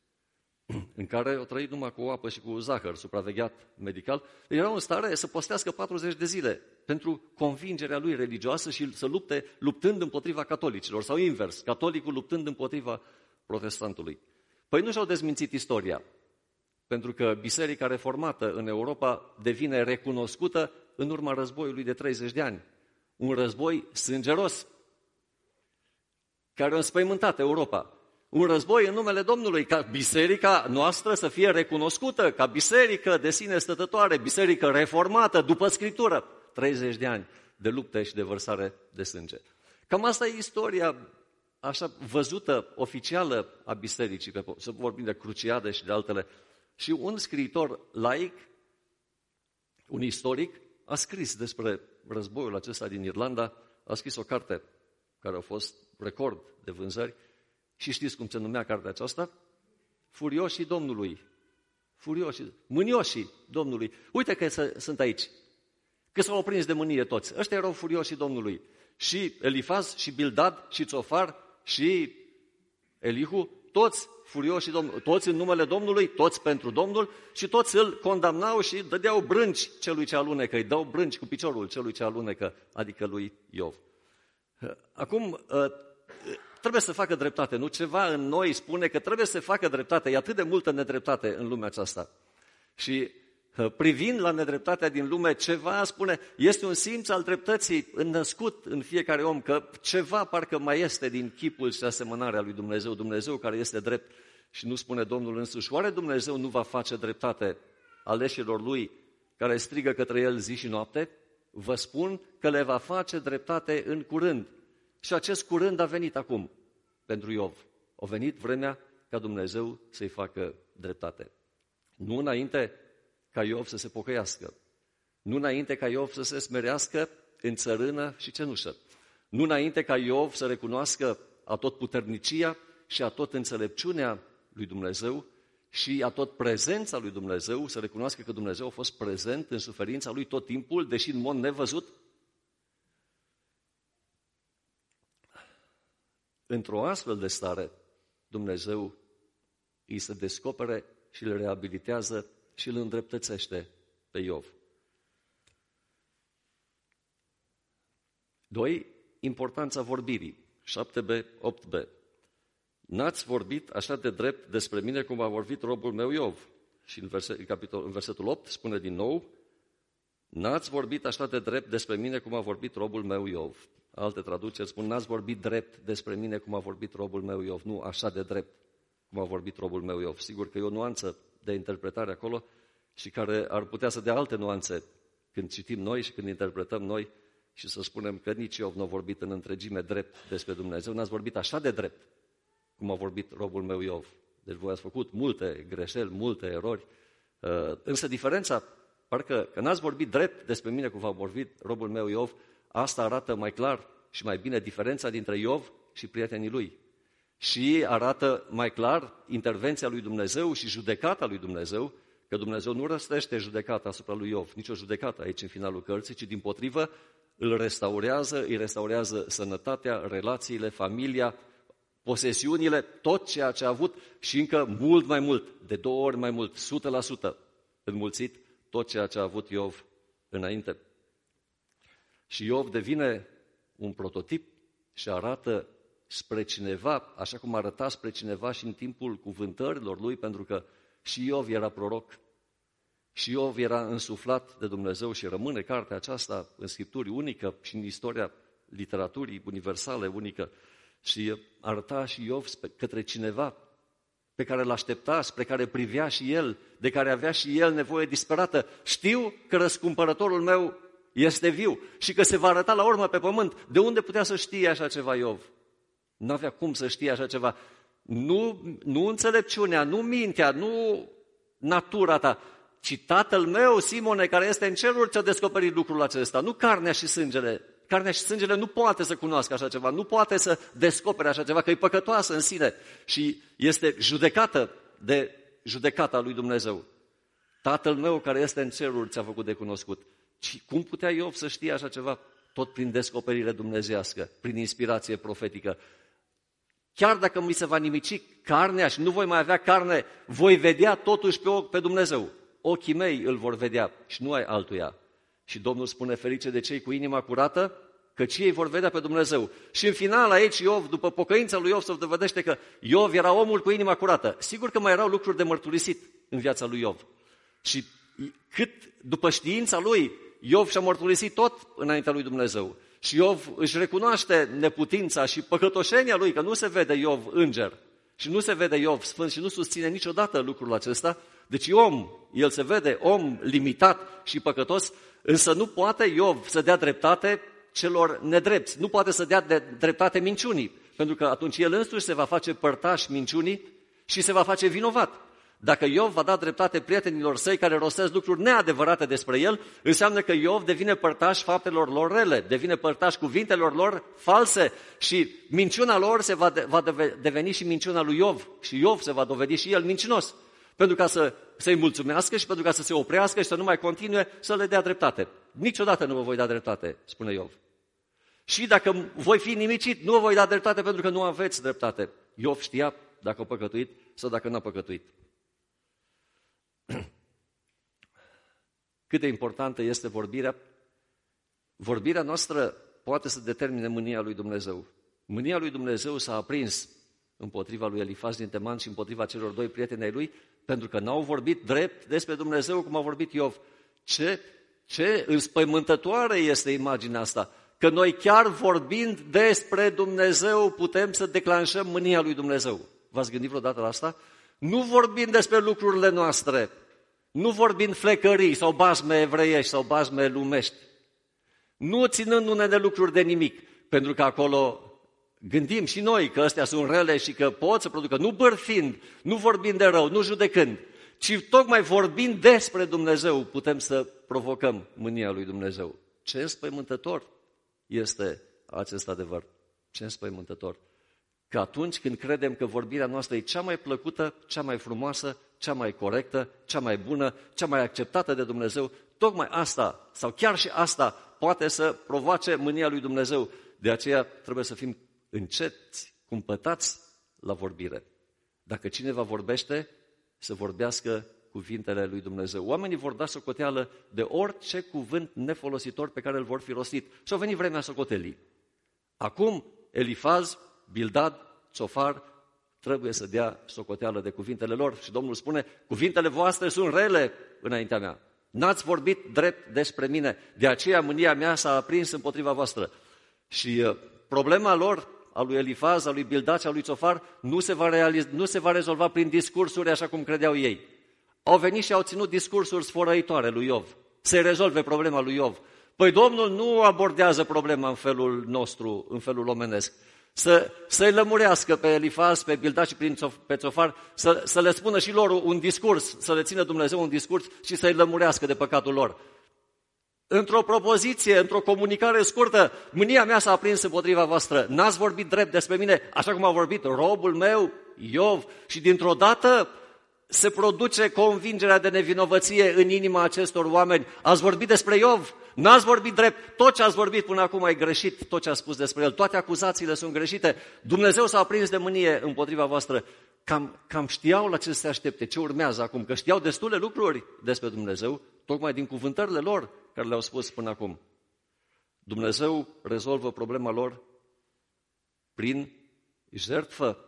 în care au trăit numai cu apă și cu zahăr, supravegheat medical. Erau în stare să postească 40 de zile pentru convingerea lui religioasă și să lupte luptând împotriva catolicilor, sau invers, catolicul luptând împotriva protestantului. Păi nu și-au dezmințit istoria, pentru că Biserica Reformată în Europa devine recunoscută în urma războiului de 30 de ani. Un război sângeros, care a înspăimântat Europa. Un război în numele Domnului, ca biserica noastră să fie recunoscută, ca biserică de sine stătătoare, biserică reformată, după Scriptură. 30 de ani de lupte și de vărsare de sânge. Cam asta e istoria așa văzută, oficială a bisericii, să vorbim de Cruciade și de altele. Și un scriitor laic, un istoric, a scris despre războiul acesta din Irlanda, a scris o carte care a fost record de vânzări. Și știți cum se numea cartea aceasta? Furioșii Domnului. Mânioșii Domnului. Uite că sunt aici. Că s-au prins de mânie toți. Ăștia erau furioșii Domnului. Și Elifaz, și Bildad, și Țofar, și Elihu, toți furioșii Domnului, toți în numele Domnului, toți pentru Domnul și toți îl condamnau și dădeau brânci celui ce alunecă, îi dau brânci cu piciorul celui ce alunecă, adică lui Iov. Acum, trebuie să facă dreptate, nu? Ceva în noi spune că trebuie să facă dreptate. E atât de multă nedreptate în lumea aceasta. Și privind la nedreptatea din lume, ceva spune, este un simț al dreptății înnăscut în fiecare om, că ceva parcă mai este din chipul și asemănarea lui Dumnezeu, Dumnezeu care este drept. Și nu spune Domnul însuși, oare Dumnezeu nu va face dreptate aleșilor lui care strigă către el zi și noapte? Vă spun că le va face dreptate în curând. Și acest curând a venit acum pentru Iov. A venit vremea ca Dumnezeu să-i facă dreptate. Nu înainte ca Iov să se pocăiască. Nu înainte ca Iov să se smerească în țărână și cenușă. Nu înainte ca Iov să recunoască atotputernicia și atot înțelepciunea lui Dumnezeu și atot prezența lui Dumnezeu, să recunoască că Dumnezeu a fost prezent în suferința lui tot timpul, deși în mod nevăzut. Într-o astfel de stare, Dumnezeu îi se descopere și îl reabilitează și îl îndreptățește pe Iov. 2. Importanța vorbirii. 7b, 8b. N-ați vorbit așa de drept despre mine cum a vorbit robul meu Iov. Și în versetul 8 spune din nou, n-ați vorbit așa de drept despre mine cum a vorbit robul meu Iov. Alte traduceri spun, n-ați vorbit drept despre mine cum a vorbit robul meu Iov. Nu așa de drept cum a vorbit robul meu Iov. Sigur că e o nuanță de interpretare acolo și care ar putea să dea alte nuanțe când citim noi și când interpretăm noi și să spunem că nici Iov nu a vorbit în întregime drept despre Dumnezeu. N-ați vorbit așa de drept cum a vorbit robul meu Iov. Deci voi ați făcut multe greșeli, multe erori, însă diferența, parcă că n-ați vorbit drept despre mine cum v-a vorbit robul meu Iov, asta arată mai clar și mai bine diferența dintre Iov și prietenii lui. Și arată mai clar intervenția lui Dumnezeu și judecata lui Dumnezeu, că Dumnezeu nu răstește judecata asupra lui Iov, nicio judecată aici în finalul cărții, ci dimpotrivă îi restaurează sănătatea, relațiile, familia, posesiunile, tot ceea ce a avut și încă mult mai mult, de 2 ori mai mult, 100% înmulțit tot ceea ce a avut Iov înainte. Și Iov devine un prototip și arată spre cineva, așa cum arăta spre cineva și în timpul cuvântărilor lui, pentru că și Iov era proroc, și Iov era însuflat de Dumnezeu și rămâne cartea aceasta în Scripturi unică și în istoria literaturii universale unică. Și arăta și Iov către cineva pe care l-aștepta, spre care privea și el, de care avea și el nevoie disperată. Știu că răscumpărătorul meu este viu și că se va arăta la urmă pe pământ. De unde putea să știe așa ceva Iov? N-avea cum să știe așa ceva. Nu înțelepciunea, nu mintea, nu natura ta, ci Tatăl meu, Simone, care este în ceruri, ți-a descoperit lucrul acesta, nu carnea și sângele. Carnea și sângele nu poate să cunoască așa ceva, nu poate să descopere așa ceva, că e păcătoasă în sine și este judecată de judecata lui Dumnezeu. Tatăl meu care este în ceruri ți-a făcut de cunoscut. Și cum putea Iov să știe așa ceva? Tot prin descoperire dumnezeiască, prin inspirație profetică. Chiar dacă mi se va nimici carnea și nu voi mai avea carne, voi vedea totuși pe Dumnezeu. Ochii mei îl vor vedea și nu ai altuia. Și Domnul spune, ferice de cei cu inima curată, căci ei vor vedea pe Dumnezeu. Și în final aici Iov, după pocăința lui Iov, se dovedește că Iov era omul cu inima curată. Sigur că mai erau lucruri de mărturisit în viața lui Iov. Și cât după știința lui, Iov și-a mărturisit tot înaintea lui Dumnezeu. Și Iov își recunoaște neputința și păcătoșenia lui, că nu se vede Iov înger și nu se vede Iov sfânt și nu susține niciodată lucrul acesta. Deci el se vede om limitat și păcătos, însă nu poate Iov să dea dreptate celor nedrepți, nu poate să dea dreptate minciunii, pentru că atunci el însuși se va face părtaș minciunii și se va face vinovat. Dacă Iov va da dreptate prietenilor săi care rostesc lucruri neadevărate despre el, înseamnă că Iov devine părtaș faptelor lor rele, devine părtaș cuvintelor lor false și minciuna lor se va deveni și minciuna lui Iov și Iov se va dovedi și el mincinos. Pentru ca să-i mulțumească și pentru ca să se oprească și să nu mai continue să le dea dreptate. Niciodată nu vă voi da dreptate, spune Iov. Și dacă voi fi nimicit, nu vă voi da dreptate pentru că nu aveți dreptate. Iov știa dacă a păcătuit sau dacă n-a păcătuit. Cât de importantă este vorbirea? Vorbirea noastră poate să determine mânia lui Dumnezeu. Mânia lui Dumnezeu s-a aprins împotriva lui Elifaz din Teman și împotriva celor 2 prieteni ai lui, pentru că n-au vorbit drept despre Dumnezeu cum a vorbit Iov. Ce înspăimântătoare este imaginea asta, că noi chiar vorbind despre Dumnezeu putem să declanșăm mânia lui Dumnezeu. V-ați gândit vreodată la asta? Nu vorbim despre lucrurile noastre, nu vorbim flecării sau basme evreiești sau basme lumești, nu ținând unele lucruri de nimic, pentru că acolo gândim și noi că astea sunt rele și că pot să producă, nu bârfind, nu vorbind de rău, nu judecând, ci tocmai vorbind despre Dumnezeu putem să provocăm mânia lui Dumnezeu. Ce înspăimântător este acest adevăr, ce înspăimântător. Că atunci când credem că vorbirea noastră e cea mai plăcută, cea mai frumoasă, cea mai corectă, cea mai bună, cea mai acceptată de Dumnezeu, tocmai asta, sau chiar și asta, poate să provoace mânia lui Dumnezeu. De aceea trebuie să fim înceți, cumpătați la vorbire. Dacă cineva vorbește, să vorbească cuvintele lui Dumnezeu. Oamenii vor da socoteală de orice cuvânt nefolositor pe care îl vor fi rostit. Și a venit vremea socotelii. Acum, Elifaz, Bildad, Țofar trebuie să dea socoteală de cuvintele lor. Și Domnul spune, cuvintele voastre sunt rele înaintea mea. N-ați vorbit drept despre mine, de aceea mânia mea s-a aprins împotriva voastră. Și problema lor, a lui Elifaz, a lui Bildad și a lui Țofar, nu se va rezolva prin discursuri așa cum credeau ei. Au venit și au ținut discursuri sfărăitoare lui Iov. Se rezolve problema lui Iov. Păi Domnul nu abordează problema în felul nostru, în felul omenesc. să-i lămurească pe Elifaz, pe Bildad și pe Țofar, să le spună și lor un discurs, să le țină Dumnezeu un discurs și să-i lămurească de păcatul lor. Într-o propoziție, într-o comunicare scurtă, mânia mea s-a aprins împotriva voastră, n-ați vorbit drept despre mine, așa cum a vorbit robul meu, Iov, și dintr-o dată se produce convingerea de nevinovăție în inima acestor oameni. Ați vorbit despre Iov, n-ați vorbit drept, tot ce ați vorbit până acum e greșit, tot ce ați spus despre el, toate acuzațiile sunt greșite, Dumnezeu s-a aprins de mânie împotriva voastră. Cam știau la ce se aștepte, ce urmează acum, că știau destule lucruri despre Dumnezeu, tocmai din cuvântările lor care le-au spus până acum. Dumnezeu rezolvă problema lor prin jertfă,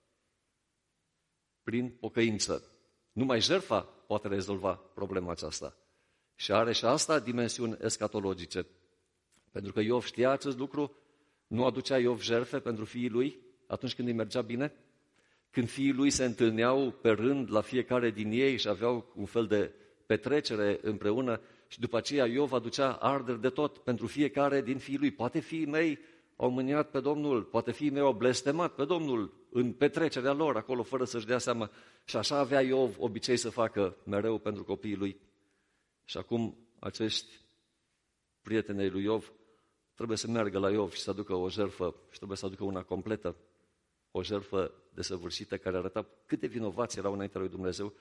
prin pocăință. Numai jertfa poate rezolva problema aceasta. Și are și asta dimensiuni eschatologice. Pentru că Iov știa acest lucru, nu aducea Iov jertfe pentru fiii lui atunci când îi mergea bine, când fiii lui se întâlneau pe rând la fiecare din ei și aveau un fel de petrecere împreună și după aceea Iov aducea arderi de tot pentru fiecare din fiii lui. Poate fiii mei au mâniat pe Domnul, poate fiii mei au blestemat pe Domnul în petrecerea lor acolo fără să-și dea seama. Și așa avea Iov obicei să facă mereu pentru copiii lui. Și acum acești prietenii lui Iov trebuie să meargă la Iov și să aducă o jertfă și trebuie să aducă una completă, o jertfă desăvârșită care arăta cât de vinovați erau înaintea lui Dumnezeu.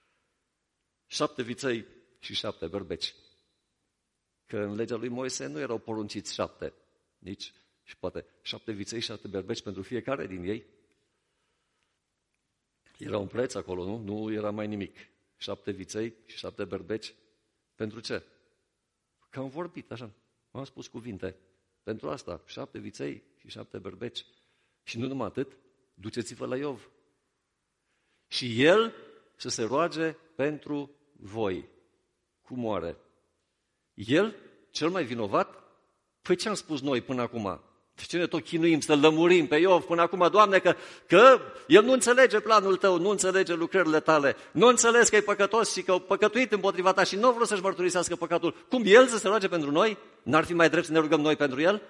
7 viței și 7 berbeci. Că în legea lui Moise nu erau porunciți 7, nici și poate 7 viței și 7 berbeci pentru fiecare din ei. Era un preț acolo, nu? Nu era mai nimic. 7 viței și 7 berbeci. Pentru ce? Că am vorbit așa, am spus cuvinte. Pentru asta, 7 viței și 7 berbeci. Și nu numai atât, duceți-vă la Iov. Și el să se roage pentru voi. Cum oare? El, cel mai vinovat? Păi ce am spus noi până acum? De ce ne tot chinuim să lămurim pe Iov până acum, Doamne, că el nu înțelege planul tău, nu înțelege lucrările tale, nu înțelegi că e păcătos și că a păcătuit împotriva ta și nu vreau să-și mărturisească păcatul. Cum el să se roage pentru noi? N-ar fi mai drept să ne rugăm noi pentru el?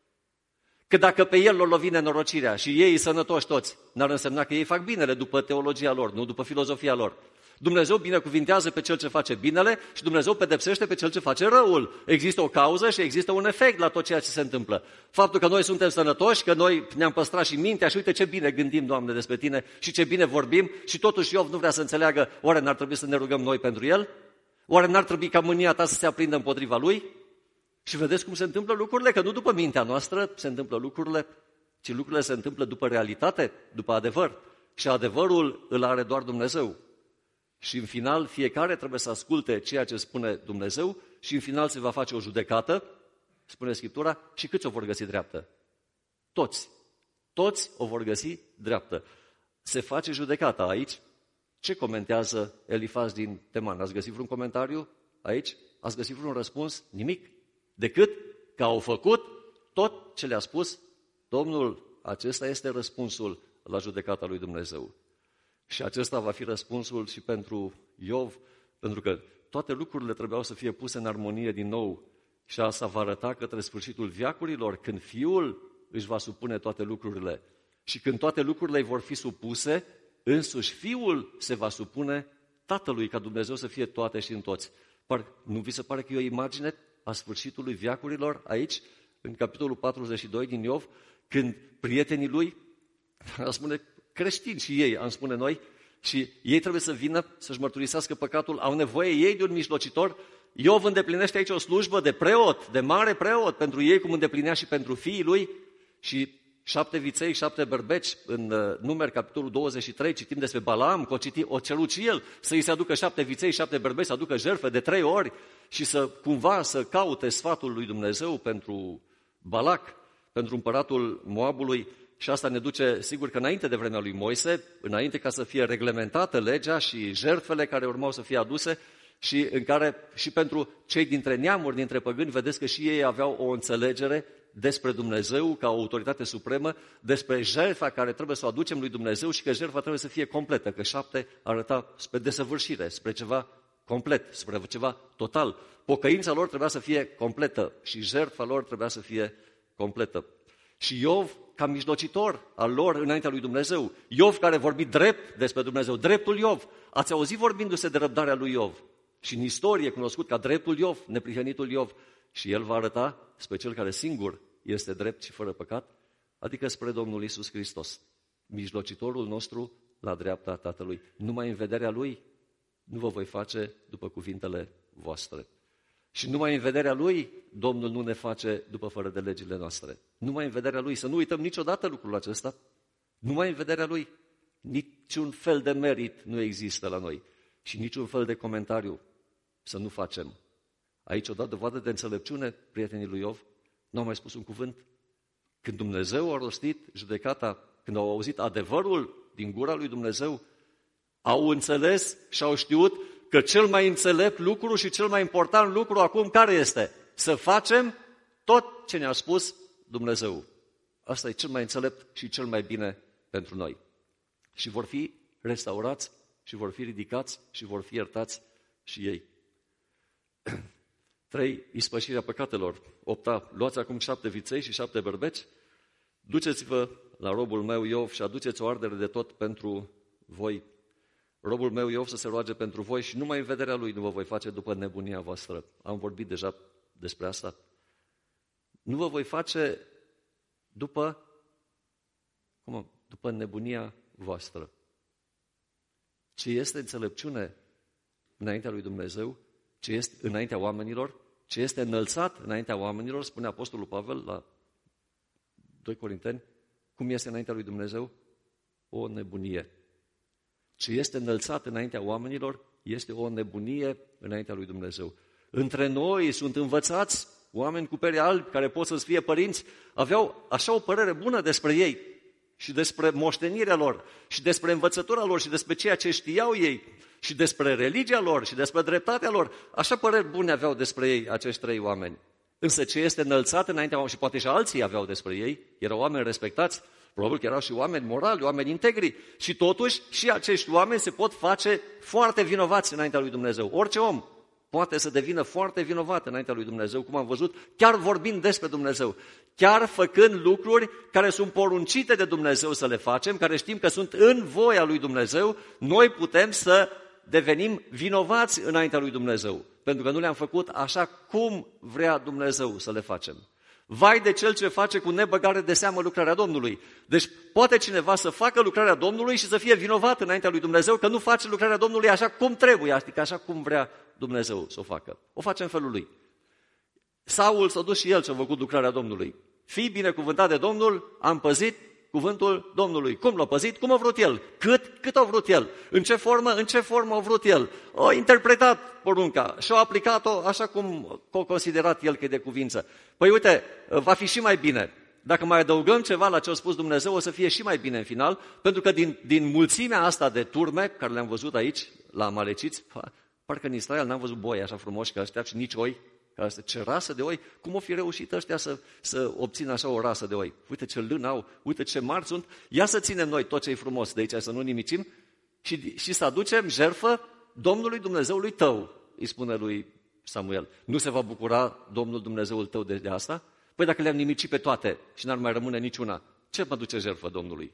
Că dacă pe el l-o lovi nenorocirea și ei sănătoși toți, n-ar însemna că ei fac binele după teologia lor, nu după filozofia lor. Dumnezeu binecuvintează pe cel ce face binele și Dumnezeu pedepsește pe cel ce face răul. Există o cauză și există un efect la tot ceea ce se întâmplă. Faptul că noi suntem sănătoși, că noi ne-am păstrat și mintea și uite ce bine gândim, Doamne, despre Tine și ce bine vorbim și totuși Iov nu vrea să înțeleagă, oare n-ar trebui să ne rugăm noi pentru el? Oare n-ar trebui ca mânia ta să se aprindă împotriva lui? Și vedeți cum se întâmplă lucrurile, că nu după mintea noastră se întâmplă lucrurile, ci lucrurile se întâmplă după realitate, după adevăr. Și adevărul îl are doar Dumnezeu. Și în final fiecare trebuie să asculte ceea ce spune Dumnezeu și în final se va face o judecată, spune Scriptura, și câți o vor găsi dreaptă? Toți. Toți o vor găsi dreaptă. Se face judecata aici. Ce comentează Elifaz din Teman? Ați găsit vreun comentariu aici? Ați găsit vreun răspuns? Nimic. Decât că au făcut tot ce le-a spus Domnul. Acesta este răspunsul la judecata lui Dumnezeu. Și acesta va fi răspunsul și pentru Iov, pentru că toate lucrurile trebuiau să fie puse în armonie din nou. Și asta va arăta către sfârșitul veacurilor, când Fiul își va supune toate lucrurile. Și când toate lucrurile vor fi supuse, însuși Fiul se va supune Tatălui, ca Dumnezeu să fie toate și în toți. Nu vi se pare că e o imagine a sfârșitului veacurilor aici, în capitolul 42 din Iov, când prietenii lui, spune creștini și ei, am spune noi, și ei trebuie să vină să-și mărturisească păcatul, au nevoie ei de un mijlocitor. Iov îndeplinește aici o slujbă de preot, de mare preot pentru ei, cum îndeplinea și pentru fiii lui. Și 7 viței, 7 berbeci, în Numeri, capitolul 23, citim despre Balaam, că o cerut și el să-i se aducă 7 viței, 7 berbeci, să aducă jertfe de 3 ori și să cumva să caute sfatul lui Dumnezeu pentru Balac, pentru împăratul Moabului. Și asta ne duce, sigur că înainte de vremea lui Moise, înainte ca să fie reglementată legea și jertfele care urmau să fie aduse și în care și pentru cei dintre neamuri, dintre păgâni, vedeți că și ei aveau o înțelegere despre Dumnezeu ca o autoritate supremă, despre jertfa care trebuie să o aducem lui Dumnezeu și că jertfa trebuie să fie completă, că 7 arăta spre desăvârșire, spre ceva complet, spre ceva total. Pocăința lor trebuia să fie completă și jertfa lor trebuia să fie completă. Și Iov ca mijlocitor al lor înaintea lui Dumnezeu. Iov care vorbi drept despre Dumnezeu, dreptul Iov. Ați auzit vorbindu-se de răbdarea lui Iov. Și în istorie cunoscut ca dreptul Iov, neprihănitul Iov. Și el va arăta spre cel care singur este drept și fără păcat, adică spre Domnul Iisus Hristos, mijlocitorul nostru la dreapta Tatălui. Numai în vederea Lui nu vă voi face după cuvintele voastre. Și numai în vederea Lui Domnul nu ne face după fără de legile noastre. Numai în vederea Lui. Să nu uităm niciodată lucrul acesta. Numai în vederea Lui. Niciun fel de merit nu există la noi. Și niciun fel de comentariu să nu facem. Aici o dat dovadă de înțelepciune, prietenii lui Iov. Nu au mai spus un cuvânt. Când Dumnezeu a rostit judecata, când au auzit adevărul din gura lui Dumnezeu, au înțeles și au știut că cel mai înțelept lucru și cel mai important lucru acum care este? Să facem tot ce ne-a spus Dumnezeu. Asta e cel mai înțelept și cel mai bine pentru noi. Și vor fi restaurați și vor fi ridicați și vor fi iertați și ei. 3. Ispășirea păcatelor. 8. Luați acum 7 viței și 7 berbeci. Duceți-vă la robul meu Iov și aduceți o ardere de tot pentru voi. Robul meu Iov să se roage pentru voi și numai în vederea lui nu vă voi face după nebunia voastră. Am vorbit deja despre asta. Nu vă voi face după nebunia voastră. Ce este înțelepciune înaintea lui Dumnezeu, ce este înaintea oamenilor, ce este înălțat înaintea oamenilor, spune Apostolul Pavel la 2 Corinteni, cum este înaintea lui Dumnezeu? O nebunie. Ce este înălțat înaintea oamenilor este o nebunie înaintea lui Dumnezeu. Între noi sunt învățați oameni cu pere albi care pot să-ți fie părinți, aveau așa o părere bună despre ei și despre moștenirea lor și despre învățătura lor și despre ceea ce știau ei și despre religia lor și despre dreptatea lor. Așa păreri bune aveau despre ei acești 3 oameni. Însă ce este înălțat înaintea oamenilor, și poate și alții aveau despre ei, erau oameni respectați, probabil că erau și oameni morali, oameni integri și totuși și acești oameni se pot face foarte vinovați înaintea lui Dumnezeu. Orice om poate să devină foarte vinovat înaintea lui Dumnezeu, cum am văzut, chiar vorbind despre Dumnezeu, chiar făcând lucruri care sunt poruncite de Dumnezeu să le facem, care știm că sunt în voia lui Dumnezeu, noi putem să devenim vinovați înaintea lui Dumnezeu, pentru că nu le-am făcut așa cum vrea Dumnezeu să le facem. Vai de cel ce face cu nebăgare de seamă lucrarea Domnului. Deci poate cineva să facă lucrarea Domnului și să fie vinovat înaintea lui Dumnezeu că nu face lucrarea Domnului așa cum trebuie, adică așa cum vrea Dumnezeu să o facă. O face în felul lui. Saul s-a dus și el și a făcut lucrarea Domnului. Fii binecuvântat de Domnul, am păzit cuvântul Domnului. Cum l-a păzit? Cum a vrut el? Cât a vrut el? În ce formă? În ce formă a vrut el? A interpretat porunca și a aplicat-o așa cum a considerat el că e de cuvință. Păi uite, va fi și mai bine. Dacă mai adăugăm ceva la ce a spus Dumnezeu, o să fie și mai bine în final, pentru că din mulțimea asta de turme, care le-am văzut aici, la amaleciți, parcă în Israel n-am văzut boi așa frumoși ca ăștia și nici oi. Ce rasă de oi, cum o fi reușit ăștia să obțină așa o rasă de oi? Uite ce lân au, uite ce mari sunt, ia să ținem noi tot ce e frumos de aici, să nu nimicim și să aducem jertfă Domnului Dumnezeului tău, îi spune lui Samuel. Nu se va bucura Domnul Dumnezeul tău de asta? Păi dacă le-am nimicit pe toate și n-ar mai rămâne niciuna, ce mă duce jertfă Domnului?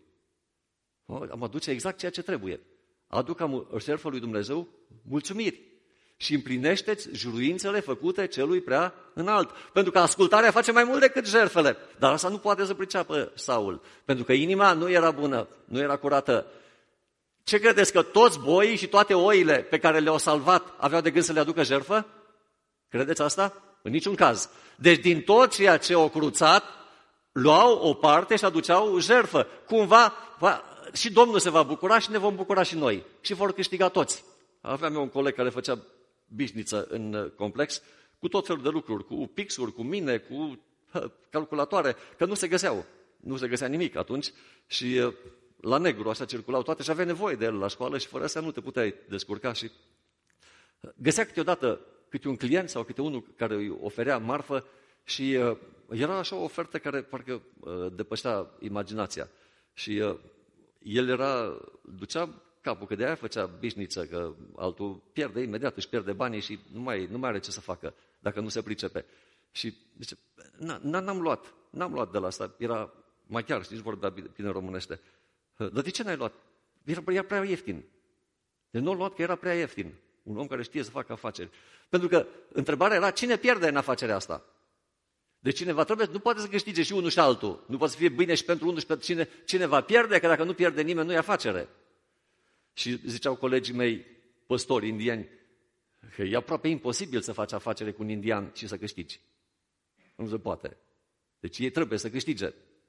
Mă duce exact ceea ce trebuie. Aduc jertfă lui Dumnezeu mulțumiri. Și împlinește-ți juruințele făcute celui prea înalt. Pentru că ascultarea face mai mult decât jertfele. Dar asta nu poate să priceapă Saul. Pentru că inima nu era bună, nu era curată. Ce credeți, că toți boii și toate oile pe care le-au salvat aveau de gând să le aducă jertfă? Credeți asta? În niciun caz. Deci din tot ceea ce au cruțat, luau o parte și aduceau jertfă. Cumva și Domnul se va bucura și ne vom bucura și noi. Și vor câștiga toți. Aveam eu un coleg care făcea bișniță în complex cu tot felul de lucruri, cu pixuri, cu mine, cu calculatoare, că nu se găseau. Nu se găsea nimic atunci și la negru așa circulau toate și avea nevoie de el la școală și fără asta nu te puteai descurca și găsea câteodată câte un client sau câte unul care îi oferea marfă și era așa o ofertă care parcă depășea imaginația și el ducea capul, că de aia făcea bișniță, că altul pierde imediat, își pierde banii și nu mai are ce să facă dacă nu se pricepe. Și zice, n-am luat, n-am luat de la asta, era maghiar, nici vorbea bine românește. Dar de ce n-ai luat? Era prea ieftin. Deci nu l-a luat că era prea ieftin. Un om care știe să facă afaceri. Pentru că întrebarea era, cine pierde în afacerea asta? Deci cineva nu poate să câștige și unul și altul. Nu poate să fie bine și pentru unul și pentru cine va pierde, că dacă nu pierde nimeni, nu e afacere. Și ziceau colegii mei, păstori indieni, că e aproape imposibil să faci afacere cu un indian și să câștigi. Nu se poate. Deci ei trebuie să câștige.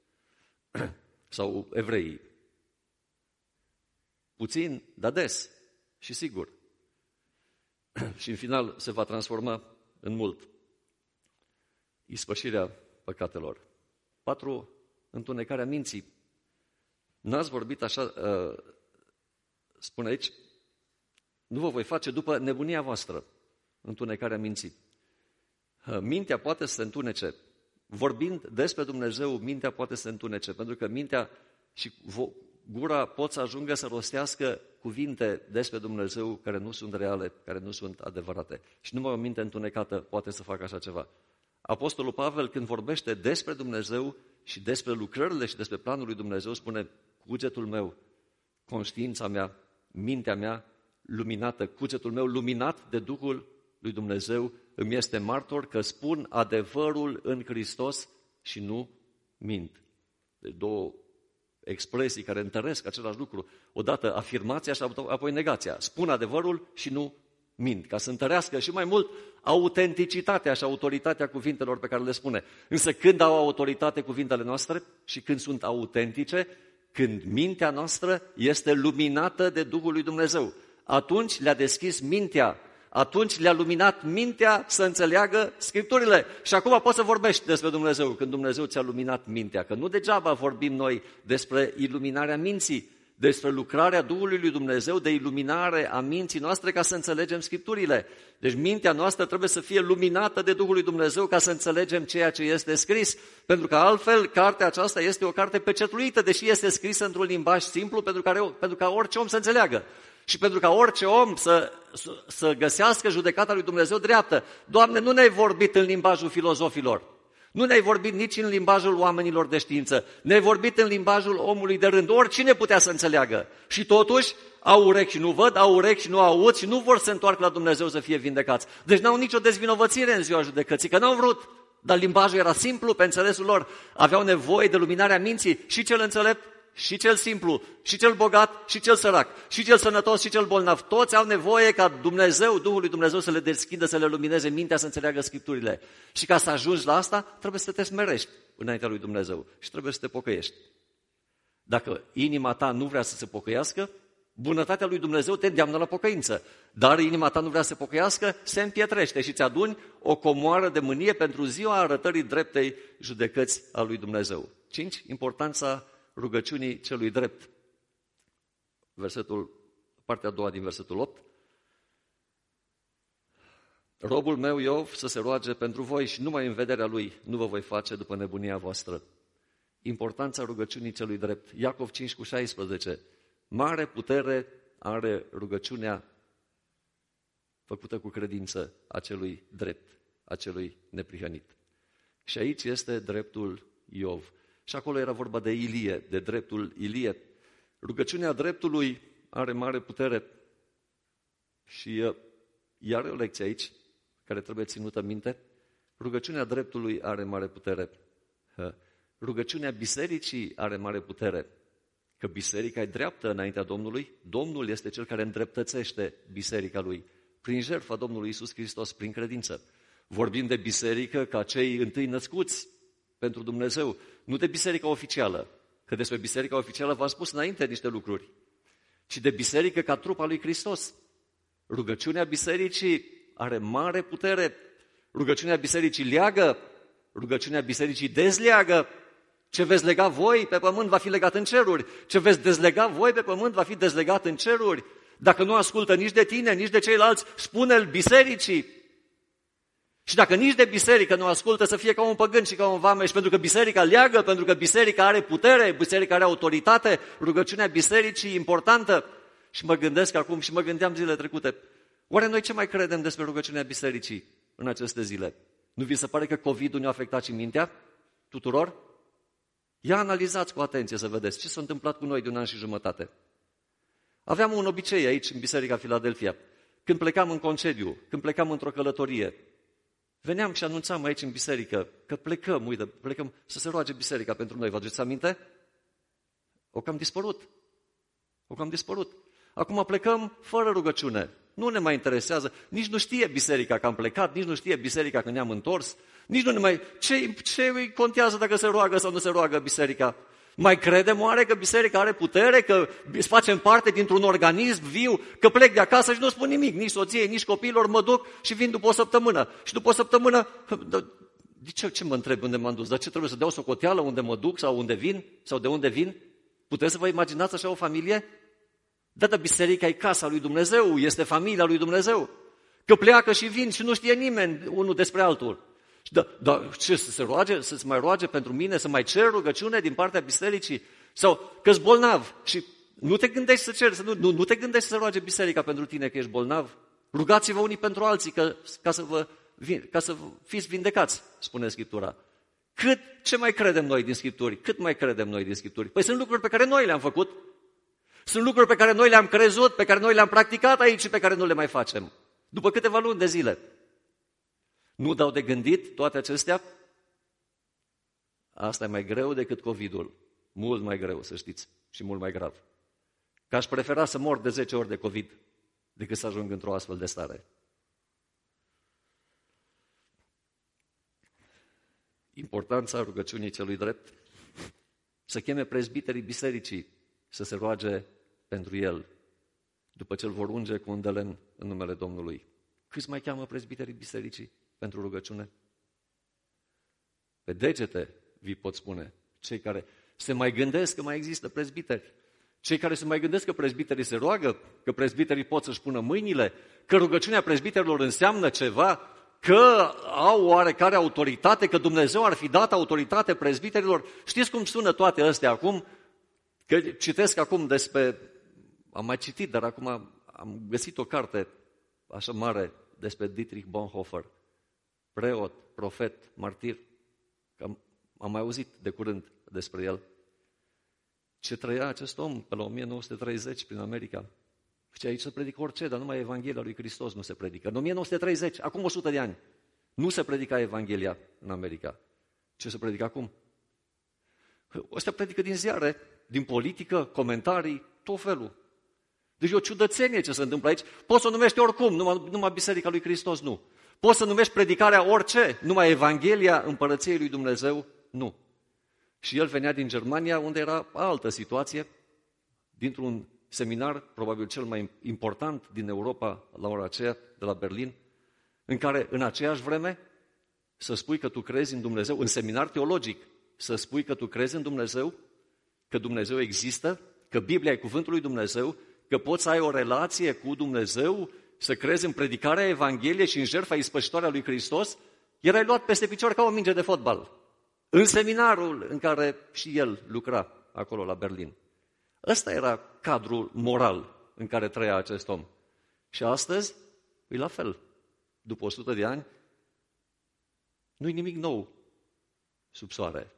Sau evreii. Puțin, dar des. Și sigur. Și în final se va transforma în mult. Ispășirea păcatelor. 4. Întunecarea minții. N-ați vorbit așa, spune aici, nu vă voi face după nebunia voastră, întunecarea minții. Mintea poate să se întunece. Vorbind despre Dumnezeu, mintea poate să se întunece, pentru că mintea și gura pot să ajungă să rostească cuvinte despre Dumnezeu care nu sunt reale, care nu sunt adevărate. Și numai o minte întunecată poate să facă așa ceva. Apostolul Pavel, când vorbește despre Dumnezeu și despre lucrările și despre planul lui Dumnezeu, spune, cugetul meu, conștiința mea, mintea mea, luminată, cugetul meu luminat de Duhul lui Dumnezeu, îmi este martor că spun adevărul în Hristos și nu mint. Deci două expresii care întăresc același lucru. Odată afirmația și apoi negația. Spun adevărul și nu mint, ca să întărească și mai mult autenticitatea și autoritatea cuvintelor pe care le spune. Însă când au autoritate cuvintele noastre și când sunt autentice, când mintea noastră este luminată de Duhul lui Dumnezeu, atunci le-a deschis mintea, atunci le-a luminat mintea să înțeleagă Scripturile. Și acum poți să vorbești despre Dumnezeu, când Dumnezeu ți-a luminat mintea. Că nu degeaba vorbim noi despre iluminarea minții, despre lucrarea Duhului lui Dumnezeu de iluminare a minții noastre ca să înțelegem Scripturile. Deci mintea noastră trebuie să fie luminată de Duhul lui Dumnezeu ca să înțelegem ceea ce este scris. Pentru că altfel, cartea aceasta este o carte pecetluită, deși este scrisă într-un limbaj simplu pentru ca orice om să înțeleagă. Și pentru ca orice om să găsească judecata lui Dumnezeu dreaptă. Doamne, nu ne-ai vorbit în limbajul filozofilor. Nu ne-ai vorbit nici în limbajul oamenilor de știință. Ne-ai vorbit în limbajul omului de rând. Oricine putea să înțeleagă. Și totuși au urechi și nu văd, au urechi și nu aud și nu vor să se întoarcă la Dumnezeu să fie vindecați. Deci n-au nicio dezvinovățire în ziua judecății, că n-au vrut. Dar limbajul era simplu pe înțelesul lor. Aveau nevoie de luminarea minții și cel înțelept, și cel simplu, și cel bogat, și cel sărac, și cel sănătos, și cel bolnav. Toți au nevoie ca Dumnezeu, Duhul lui Dumnezeu să le deschidă, să le lumineze mintea, să înțeleagă Scripturile. Și ca să ajungi la asta, trebuie să te smerești înaintea lui Dumnezeu și trebuie să te pocăiești. Dacă inima ta nu vrea să se pocăiască, bunătatea lui Dumnezeu te îndeamnă la pocăință. Dar inima ta nu vrea să se pocăiască, se împietrește și îți aduni o comoară de mânie pentru ziua arătării dreptei judecăți a lui Dumnezeu. 5. Importanța rugăciunii celui drept. Partea a doua din versetul 8. Robul meu Iov să se roage pentru voi și numai în vederea lui nu vă voi face după nebunia voastră. Importanța rugăciunii celui drept. Iacov 5:16. Mare putere are rugăciunea făcută cu credință a celui drept, a celui neprihănit. Și aici este dreptul Iov. Și acolo era vorba de Ilie, de dreptul Ilie. Rugăciunea dreptului are mare putere și iar o lecție aici, care trebuie ținută minte. Rugăciunea dreptului are mare putere. Rugăciunea bisericii are mare putere. Că biserica e dreaptă înaintea Domnului, Domnul este cel care îndreptățește biserica lui, prin jertfa Domnului Iisus Hristos, prin credință. Vorbim de biserică ca cei întâi născuți pentru Dumnezeu, nu de biserica oficială, că despre biserica oficială v-am spus înainte niște lucruri, ci de biserică ca trup al lui Hristos. Rugăciunea bisericii are mare putere, rugăciunea bisericii leagă, rugăciunea bisericii dezleagă. Ce veți lega voi pe pământ va fi legat în ceruri, ce veți dezlega voi pe pământ va fi dezlegat în ceruri. Dacă nu ascultă nici de tine, nici de ceilalți, spune-l bisericii. Și dacă nici de biserică nu ascultă, să fie ca un păgân și ca un vameș, pentru că biserica leagă, pentru că biserica are putere, biserica are autoritate, rugăciunea bisericii importantă. Și mă gândesc acum și mă gândeam zilele trecute, oare noi ce mai credem despre rugăciunea bisericii în aceste zile? Nu vi se pare că COVID-ul ne-a afectat și mintea? tuturor? Ia analizați cu atenție să vedeți ce s-a întâmplat cu noi de 1 an și jumătate. Aveam un obicei aici, în Biserica Filadelfia. Când plecam în concediu, când plecam într-o călătorie, veneam și anunțam aici în biserică că plecăm să se roage biserica pentru noi. Vă aduceți aminte? O cam dispărut. Acum plecăm fără rugăciune. Nu ne mai interesează, nici nu știe biserica că am plecat, nici nu știe biserica că ne-am întors, nici nu ne mai... Ce îi contează dacă se roagă sau nu se roagă biserica? Mai credem oare că biserica are putere, că facem parte dintr-un organism viu, că plec de acasă și nu spun nimic, nici soției, nici copiilor, mă duc și vin după o săptămână. Și după o săptămână, de ce mă întreb unde m-am dus? Dar ce trebuie să dau socoteală unde mă duc sau unde vin? Sau de unde vin? Puteți să vă imaginați așa o familie? Dar biserica e casa lui Dumnezeu, este familia lui Dumnezeu. Că pleacă și vin și nu știe nimeni unul despre altul. Da, ce, să se roage, să se mai roage pentru mine, să mai cer rugăciune din partea bisericii? Sau că-s bolnav și nu te gândești să ceri, nu te gândești să se roage biserica pentru tine că ești bolnav? Rugați-vă unii pentru alții ca să fiți vindecați, spune Scriptura. Ce mai credem noi din Scripturi? Cât mai credem noi din Scripturi? Păi sunt lucruri pe care noi le-am făcut. Sunt lucruri pe care noi le-am crezut, pe care noi le-am practicat aici și pe care nu le mai facem. După câteva luni de zile. Nu dau de gândit toate acestea? Asta e mai greu decât COVID-ul. Mult mai greu, să știți, și mult mai grav. Că aș prefera să mor de 10 ori de COVID decât să ajung într-o astfel de stare. Importanța rugăciunii celui drept, să cheme prezbiterii bisericii să se roage pentru el, după ce îl vor unge cu un de lemn în numele Domnului. Câți mai cheamă prezbiterii bisericii pentru rugăciune? Pe degete vi pot spune, cei care se mai gândesc că mai există prezbiteri, cei care se mai gândesc că prezbiterii se roagă, că prezbiterii pot să-și pună mâinile, că rugăciunea prezbiterilor înseamnă ceva, că au oarecare autoritate, că Dumnezeu ar fi dat autoritate prezbiterilor. Știți cum sună toate astea acum? Că citesc acum am mai citit, dar acum am găsit o carte așa mare despre Dietrich Bonhoeffer, preot, profet, martir, că am mai auzit de curând despre el. Ce trăia acest om pe la 1930 prin America. Și aici se predică orice, dar numai Evanghelia lui Hristos nu se predică. În 1930, acum 100 de ani, nu se predica Evanghelia în America. Ce se predică acum? Ăștia predică din ziare, din politică, comentarii, tot felul. Deci e o ciudățenie ce se întâmplă aici. Poți să o numești oricum, numai Biserica lui Hristos nu. Poți să numești predicarea orice, numai Evanghelia Împărăției lui Dumnezeu nu. Și el venea din Germania, unde era altă situație, dintr-un seminar, probabil cel mai important din Europa la ora aceea, de la Berlin, în care în aceeași vreme să spui că tu crezi în Dumnezeu, în seminar teologic, să spui că tu crezi în Dumnezeu, că Dumnezeu există, că Biblia e cuvântul lui Dumnezeu, că poți să ai o relație cu Dumnezeu, să crezi în predicarea Evangheliei și în jertfa ispășitoare a lui Hristos, erai luat peste picior ca o minge de fotbal. În seminarul în care și el lucra acolo la Berlin. Ăsta era cadrul moral în care trăia acest om. Și astăzi e la fel. După 100 de ani, nu-i nimic nou sub soare.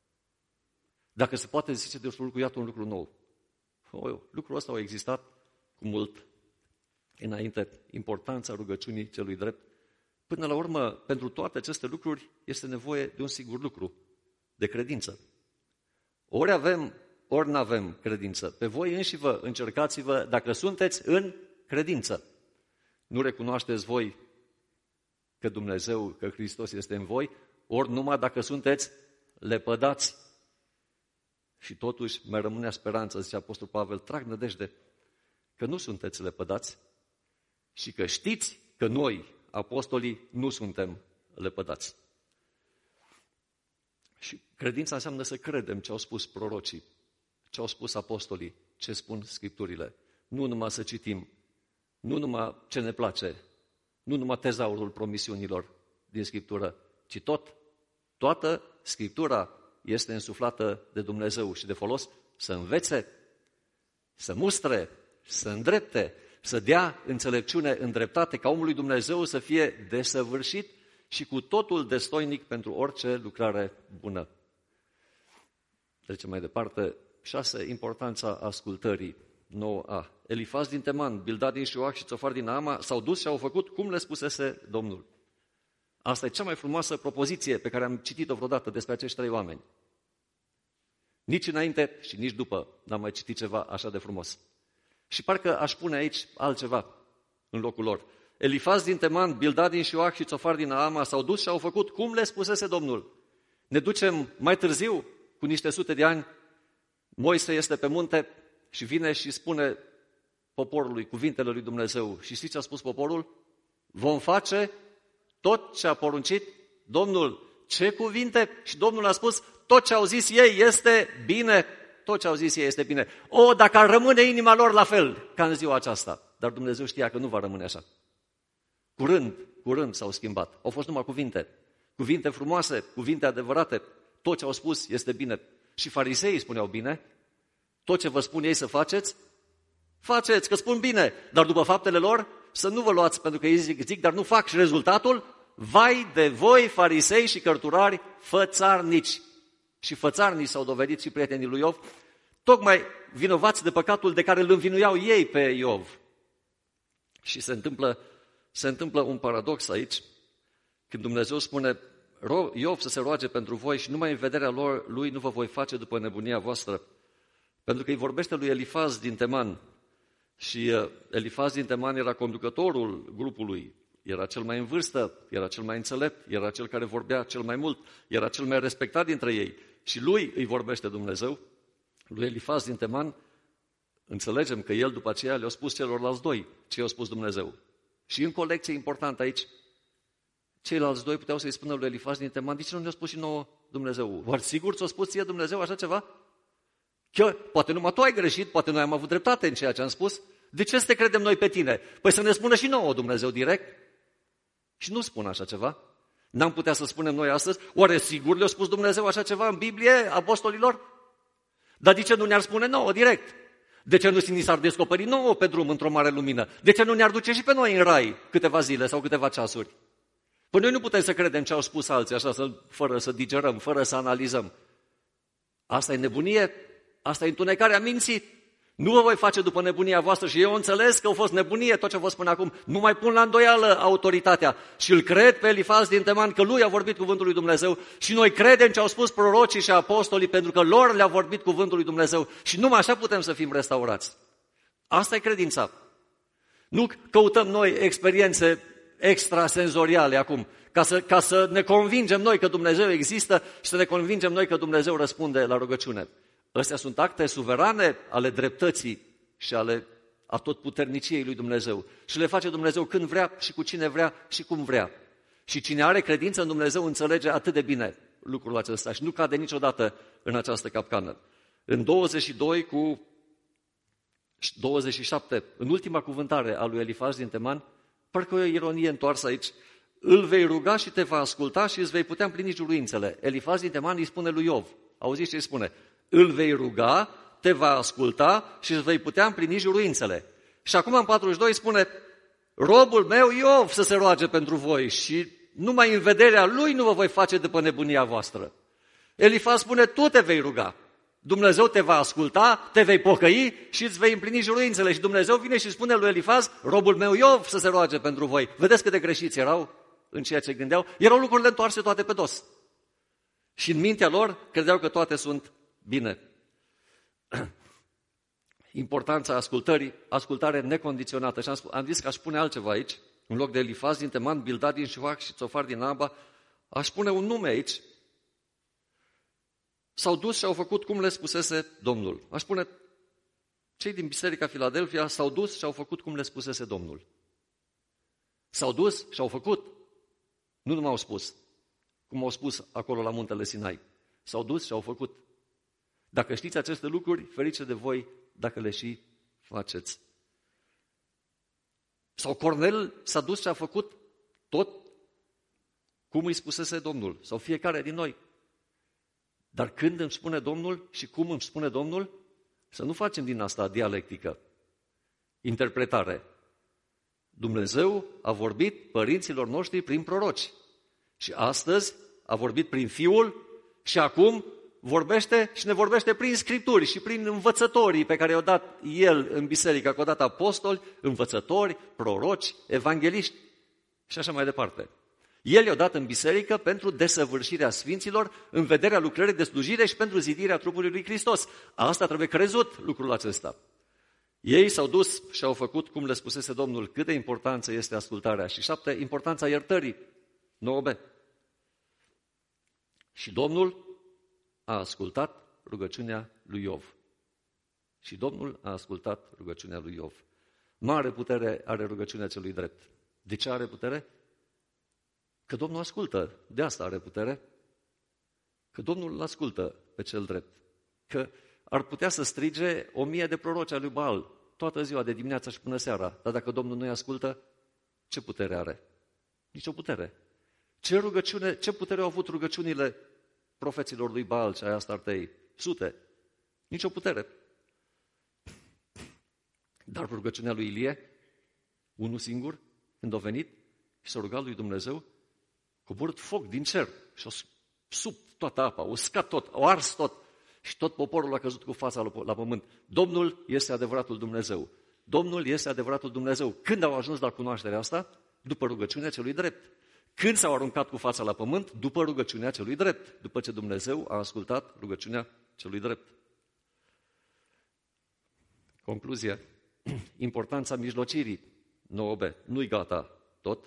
Dacă se poate zice de un lucru, iată un lucru nou. Lucrul ăsta a existat cu mult înainte, importanța rugăciunii celui drept. Până la urmă, pentru toate aceste lucruri este nevoie de un singur lucru, de credință. Ori avem, ori nu avem credință. Pe voi înșivă încercați-vă dacă sunteți în credință. Nu recunoașteți voi că Dumnezeu, că Hristos este în voi, ori numai dacă sunteți lepădați. Și totuși mai rămâne speranța, zice Apostol Pavel, trag nădejde că nu sunteți lepădați și că știți că noi, apostolii, nu suntem lepădați. Și credința înseamnă să credem ce au spus prorocii, ce au spus apostolii, ce spun Scripturile. Nu numai să citim, nu numai ce ne place, nu numai tezaurul promisiunilor din Scriptură, ci toată Scriptura este însuflată de Dumnezeu și de folos să învețe, să mustre, să îndrepte, să dea înțelepciune în dreptate, ca omul lui Dumnezeu să fie desăvârșit și cu totul destoinic pentru orice lucrare bună. Trecem mai departe. 6. Importanța ascultării. 9a. Elifaz din Teman, Bildad din Șuac și Țofar din Naama s-au dus și au făcut cum le spusese Domnul. Asta e cea mai frumoasă propoziție pe care am citit-o vreodată despre acești 3 oameni. Nici înainte și nici după n-am mai citit ceva așa de frumos. Și parcă aș pune aici altceva în locul lor. Elifaz din Teman, Bildad din Șuac și Țofar din Naama s-au dus și au făcut cum le spusese Domnul. Ne ducem mai târziu, cu niște sute de ani, Moise este pe munte și vine și spune poporului cuvintele lui Dumnezeu. Și știți ce a spus poporul? Vom face tot ce a poruncit Domnul. Ce cuvinte? Și Domnul a spus, tot ce au zis ei este bine. Tot ce au zis ei este bine. Dacă ar rămâne inima lor la fel ca în ziua aceasta. Dar Dumnezeu știa că nu va rămâne așa. Curând s-au schimbat. Au fost numai cuvinte. Cuvinte frumoase, cuvinte adevărate. Tot ce au spus este bine. Și fariseii spuneau bine. Tot ce vă spun ei să faceți, faceți, că spun bine. Dar după faptele lor, să nu vă luați, pentru că ei zic, dar nu fac. Și rezultatul? Vai de voi, farisei și cărturari, fățarnici. Și fățarnici s-au dovedit și prietenii lui Iov, tocmai vinovați de păcatul de care îl învinuiau ei pe Iov. Și se întâmplă un paradox aici, când Dumnezeu spune, Iov să se roage pentru voi și numai în vederea lui nu vă voi face după nebunia voastră. Pentru că îi vorbește lui Elifaz din Teman. Și Elifaz din Teman era conducătorul grupului, era cel mai în vârstă, era cel mai înțelept, era cel care vorbea cel mai mult, era cel mai respectat dintre ei. Și lui îi vorbește Dumnezeu, lui Elifaz din Teman. Înțelegem că el după aceea le-a spus celorlalți 2 ce i-a spus Dumnezeu. Și încă o lecție importantă aici. Ceilalți 2 puteau să-i spună lui Elifaz din Teman, de ce nu ne-a spus și nouă Dumnezeu? Oare sigur ți-a spus ție Dumnezeu așa ceva? Că poate numai tu ai greșit, poate noi am avut dreptate în ceea ce am spus. De ce să te credem noi pe tine? Păi să ne spună și nouă Dumnezeu direct. Și nu spun așa ceva. N-am putea să spunem noi astăzi, oare sigur le-a spus Dumnezeu așa ceva în Biblie apostolilor? Dar de ce nu ne-ar spune nouă direct? De ce nu ni s-ar descoperi nouă pe drum într-o mare lumină? De ce nu ne-ar duce și pe noi în rai câteva zile sau câteva ceasuri? Păi noi nu putem să credem ce au spus alții așa, fără să digerăm, fără să analizăm. Asta e nebunie? Asta e întunecarea minții? Nu vă voi face după nebunia voastră și eu înțeles că a fost nebunie tot ce vă spun acum. Nu mai pun la îndoială autoritatea și îl cred pe Elifaz din Teman că lui a vorbit cuvântul lui Dumnezeu și noi credem ce au spus prorocii și apostolii pentru că lor le-a vorbit cuvântul lui Dumnezeu și numai așa putem să fim restaurați. Asta e credința. Nu căutăm noi experiențe extrasenzoriale acum ca să ne convingem noi că Dumnezeu există și să ne convingem noi că Dumnezeu răspunde la rugăciune. Astea sunt acte suverane ale dreptății și ale atotputerniciei lui Dumnezeu. Și le face Dumnezeu când vrea și cu cine vrea și cum vrea. Și cine are credință în Dumnezeu înțelege atât de bine lucrul acesta și nu cade niciodată în această capcană. În 22 cu 27, în ultima cuvântare a lui Elifaz din Teman, parcă o ironie întoarsă aici, îl vei ruga și te va asculta și îți vei putea împlini juruințele. Elifaz din Teman îi spune lui Iov, auziți ce îi spune? Îl vei ruga, te va asculta și îți vei putea împlini juruințele. Și acum în 42 spune, robul meu Iov să se roage pentru voi și numai în vederea lui nu vă voi face după nebunia voastră. Elifaz spune, tu te vei ruga. Dumnezeu te va asculta, te vei pocăi și îți vei împlini juruințele. Și Dumnezeu vine și spune lui Elifaz, robul meu Iov să se roage pentru voi. Vedeți cât de greșiți erau în ceea ce gândeau? Erau lucrurile întoarse toate pe dos. Și în mintea lor credeau că toate sunt bine. Importanța ascultării, ascultare necondiționată. Și am zis că aș pune altceva aici, în loc de Elifaz din Teman, Bildad din Șuac și Țofar din Naama, aș pune un nume aici. S-au dus și au făcut cum le spusese Domnul. Aș spune, cei din Biserica Filadelfia s-au dus și au făcut cum le spusese Domnul. S-au dus și au făcut. Nu numai au spus, cum au spus acolo la muntele Sinai. S-au dus și au făcut. Dacă știți aceste lucruri, ferice de voi dacă le și faceți. Sau Cornel s-a dus și a făcut tot cum îi spusese Domnul. Sau fiecare din noi. Dar când îmi spune Domnul și cum îmi spune Domnul, să nu facem din asta dialectică, interpretare. Dumnezeu a vorbit părinților noștri prin proroci. Și astăzi a vorbit prin Fiul și acum vorbește și ne vorbește prin Scripturi și prin învățătorii pe care i-au dat El în biserică, că au dat apostoli, învățători, proroci, evangeliști și așa mai departe. El i-a dat în biserică pentru desăvârșirea sfinților, în vederea lucrării de slujire și pentru zidirea trupului lui Hristos. Asta trebuie crezut, lucrul acesta. Ei s-au dus și au făcut, cum le spusese Domnul, cât de importanță este ascultarea. Și 7, importanța iertării. 9b. Și Domnul a ascultat rugăciunea lui Iov. Și Domnul a ascultat rugăciunea lui Iov. Mare putere are rugăciunea celui drept. De ce are putere? Că Domnul ascultă. De asta are putere. Că Domnul îl ascultă pe cel drept. Că ar putea să strige 1000 de proroci al lui Baal toată ziua, de dimineața și până seara. Dar dacă Domnul nu-i ascultă, ce putere are? Nici o putere. Ce putere au avut rugăciunile profeților lui Baal și ai Astartei? Sute. Nici o putere. Dar rugăciunea lui Ilie, unul singur, când a venit și s-a rugat lui Dumnezeu, a coborât foc din cer și a subt toată apa, a uscat tot, a ars tot și tot poporul a căzut cu fața la pământ. Domnul este adevăratul Dumnezeu. Domnul este adevăratul Dumnezeu. Când au ajuns la cunoașterea asta? După rugăciunea celui drept. Când s-au aruncat cu fața la pământ? După rugăciunea celui drept. După ce Dumnezeu a ascultat rugăciunea celui drept. Concluzie. Importanța mijlocirii. 9b. Nu-i gata tot.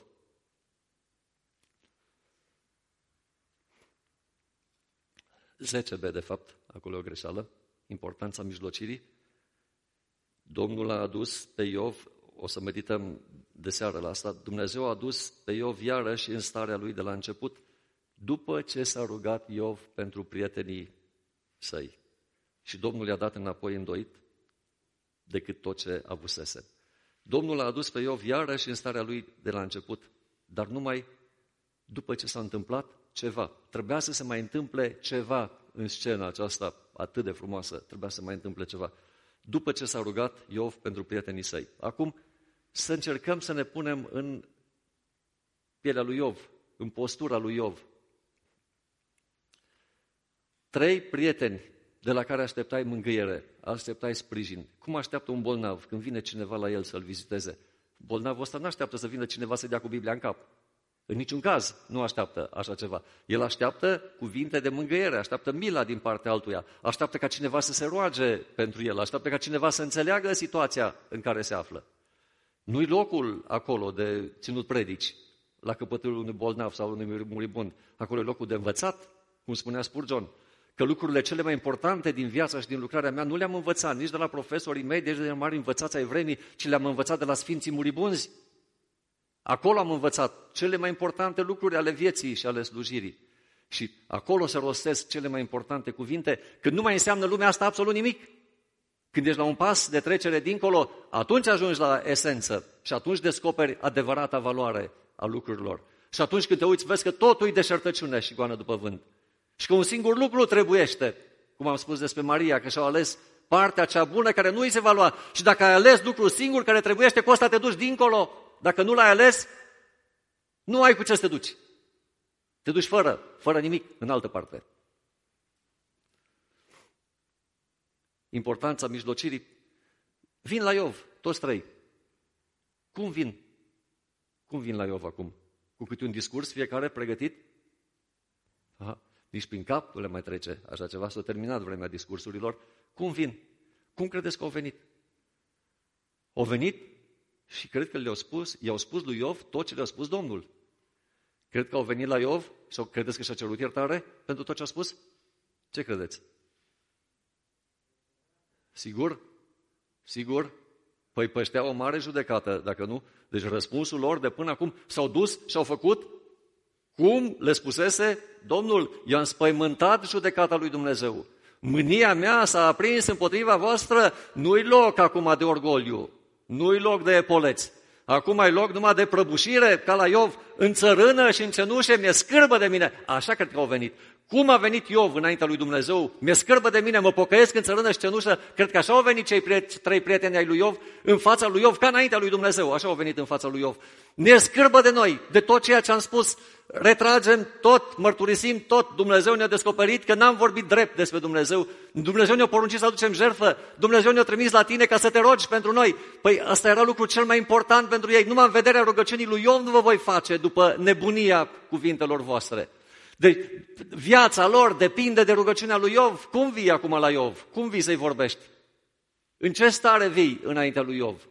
(10b) de fapt, acolo e o greșeală. Importanța mijlocirii. Domnul a adus pe Iov, o să medităm de seară la asta, Dumnezeu a adus pe Iov iarăși în starea lui de la început, după ce s-a rugat Iov pentru prietenii săi. Și Domnul i-a dat înapoi îndoit decât tot ce avusese. Domnul a adus pe Iov iarăși în starea lui de la început, dar numai după ce s-a întâmplat ceva. Trebuia să se mai întâmple ceva în scena aceasta atât de frumoasă. Trebuia să mai întâmple ceva. După ce s-a rugat Iov pentru prietenii săi. Acum să încercăm să ne punem în pielea lui Iov, în postura lui Iov. 3 prieteni de la care așteptai mângâiere, așteptai sprijin. Cum așteaptă un bolnav când vine cineva la el să-l viziteze? Bolnavul ăsta nu așteaptă să vină cineva să dea cu Biblia în cap. În niciun caz nu așteaptă așa ceva. El așteaptă cuvinte de mângâiere, așteaptă mila din partea altuia, așteaptă ca cineva să se roage pentru el, așteaptă ca cineva să înțeleagă situația în care se află. Nu-i locul acolo de ținut predici, la căpătâiul unui bolnav sau unui muribund. Acolo e locul de învățat, cum spunea Spurgeon, că lucrurile cele mai importante din viața și din lucrarea mea nu le-am învățat nici de la profesorii mei, nici de la mari învățați ai vremii, ci le-am învățat de la sfinții muribunzi. Acolo am învățat cele mai importante lucruri ale vieții și ale slujirii. Și acolo se rostesc cele mai importante cuvinte, când nu mai înseamnă lumea asta absolut nimic. Când ești la un pas de trecere dincolo, atunci ajungi la esență și atunci descoperi adevărata valoare a lucrurilor. Și atunci când te uiți, vezi că totul e deșertăciune și goană după vânt. Și că un singur lucru trebuiește, cum am spus despre Maria, că și-au ales partea cea bună care nu îi se va lua. Și dacă ai ales lucrul singur care trebuiește, cu ăsta te duci dincolo. Dacă nu l-ai ales, nu ai cu ce să te duci. Te duci fără nimic, în altă parte. Importanța mijlocirii. Vin la Iov, toți 3. Cum vin? Cum vin la Iov acum? Cu câte un discurs, fiecare pregătit? Aha. Nici prin cap nu le mai trece așa ceva, s-a terminat vremea discursurilor. Cum vin? Cum credeți că au venit? Au venit și cred că i-au spus lui Iov tot ce le-a spus Domnul. Cred că au venit la Iov sau credeți că și-a cerut iertare pentru tot ce a spus? Ce credeți? Sigur? Sigur? Păi păștea o mare judecată, dacă nu. Deci răspunsul lor de până acum s-au dus și au făcut cum le spusese Domnul. I-a înspăimântat judecata lui Dumnezeu. Mânia mea s-a aprins împotriva voastră, nu-i loc acum de orgoliu, nu-i loc de epoleți. Acum ai loc numai de prăbușire, ca la Iov, în țărână și în cenușe, mi-e scârbă de mine. Așa cred că au venit. Cum a venit Iov înaintea lui Dumnezeu? Mi-e scârbă de mine, mă pocăiesc în țărână și cenușă. Cred că așa au venit cei 3 prieteni ai lui Iov în fața lui Iov, ca înaintea lui Dumnezeu. Așa au venit în fața lui Iov. Mi-e scârbă de noi, de tot ceea ce am spus retragem tot, mărturisim tot, Dumnezeu ne-a descoperit că n-am vorbit drept despre Dumnezeu, Dumnezeu ne-a poruncit să aducem jertfă, Dumnezeu ne-a trimis la tine ca să te rogi pentru noi. Păi ăsta era lucrul cel mai important pentru ei, numai în vederea rugăciunii lui Iov nu vă voi face după nebunia cuvintelor voastre. Deci viața lor depinde de rugăciunea lui Iov. Cum vii acum la Iov? Cum vii să-i vorbești? În ce stare vii înaintea lui Iov?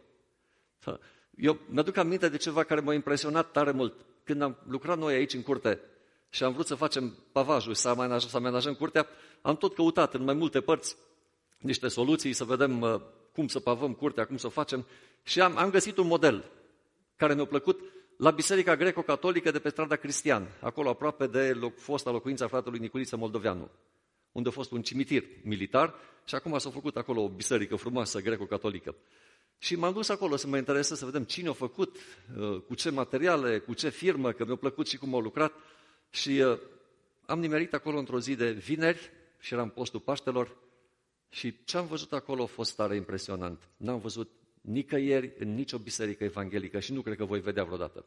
Eu mi-aduc aminte de ceva care m-a impresionat tare mult. Când am lucrat noi aici în curte și am vrut să facem pavajul, să amenajăm curtea, am tot căutat în mai multe părți niște soluții, să vedem cum să pavăm curtea, cum să o facem. Și am găsit un model care mi-a plăcut la Biserica Greco-Catolică de pe strada Cristian, acolo aproape de fosta locuință a fratelui Niculiță Moldoveanu, unde a fost un cimitir militar și acum s-a făcut acolo o biserică frumoasă greco-catolică. Și m-am dus acolo să mă interesez, să vedem cine a făcut, cu ce materiale, cu ce firmă, că mi-a plăcut și cum au lucrat. Și am nimerit acolo într-o zi de vineri și eram postul Paștelor și ce am văzut acolo a fost tare impresionant. N-am văzut nicăieri în nicio biserică evanghelică și nu cred că voi vedea vreodată.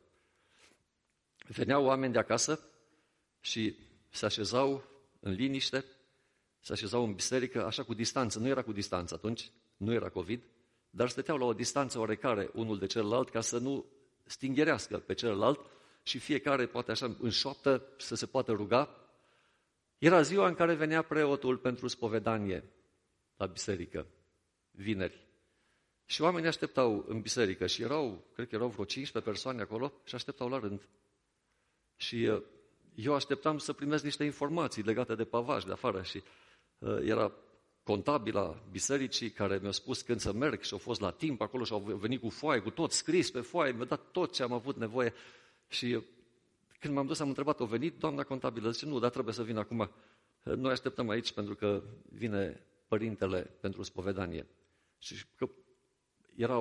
Veneau oameni de acasă și se așezau în liniște, se așezau în biserică, așa cu distanță. Nu era cu distanță atunci, nu era COVID, dar stăteau la o distanță oarecare unul de celălalt ca să nu stingherească pe celălalt și fiecare poate așa în șoaptă să se poată ruga. Era ziua în care venea preotul pentru spovedanie la biserică, vineri. Și oamenii așteptau în biserică și cred că erau vreo 15 persoane acolo și așteptau la rând. Și eu așteptam să primesc niște informații legate de pavaj de afară și era contabila bisericii care mi-a spus când să merg și au fost la timp acolo și au venit cu foaie, cu tot scris pe foaie, mi-a dat tot ce am avut nevoie. Și când m-am dus, am întrebat, a venit doamna contabilă? Zice, nu, dar trebuie să vin acum. Noi așteptăm aici pentru că vine părintele pentru spovedanie. Și că era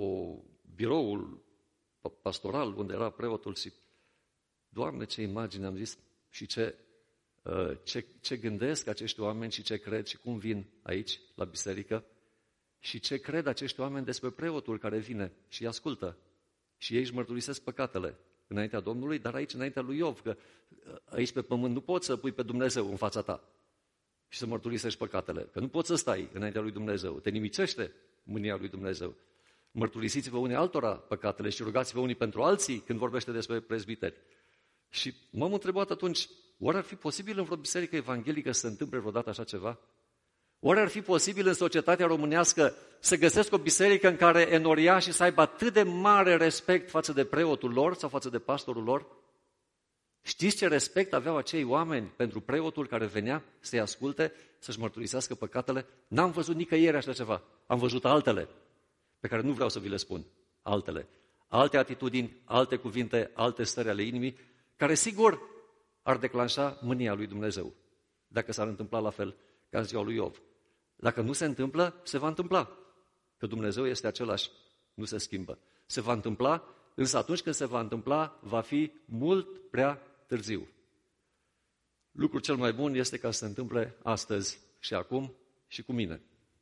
biroul pastoral unde era preotul și, Doamne, ce imagine am zis și ce gândesc acești oameni și ce cred și cum vin aici la biserică și ce cred acești oameni despre preotul care vine și îi ascultă și ei își mărturisesc păcatele înaintea Domnului, dar aici înaintea lui Iov, că aici pe pământ nu poți să pui pe Dumnezeu în fața ta și să mărturisești păcatele, că nu poți să stai înaintea lui Dumnezeu, te nimicește mânia lui Dumnezeu. Mărturisiți-vă unii altora păcatele și rugați-vă unii pentru alții când vorbește despre prezbiteri. Și m-am întrebat atunci, oare ar fi posibil în vreo biserică evanghelică să se întâmple vreodată așa ceva? Oare ar fi posibil în societatea românească să găsesc o biserică în care enoriașii să aibă atât de mare respect față de preotul lor sau față de pastorul lor? Știți ce respect aveau acei oameni pentru preotul care venea să-i asculte, să-și mărturisească păcatele? N-am văzut nicăieri așa ceva. Am văzut altele, pe care nu vreau să vi le spun. Altele. Alte atitudini, alte cuvinte, alte stări ale inimii, care sigur ar declanșa mânia lui Dumnezeu, dacă s-ar întâmpla la fel ca în ziua lui Iov. Dacă nu se întâmplă, se va întâmpla, că Dumnezeu este același, nu se schimbă. Se va întâmpla, însă atunci când se va întâmpla, va fi mult prea târziu. Lucrul cel mai bun este ca să se întâmple astăzi și acum și cu mine.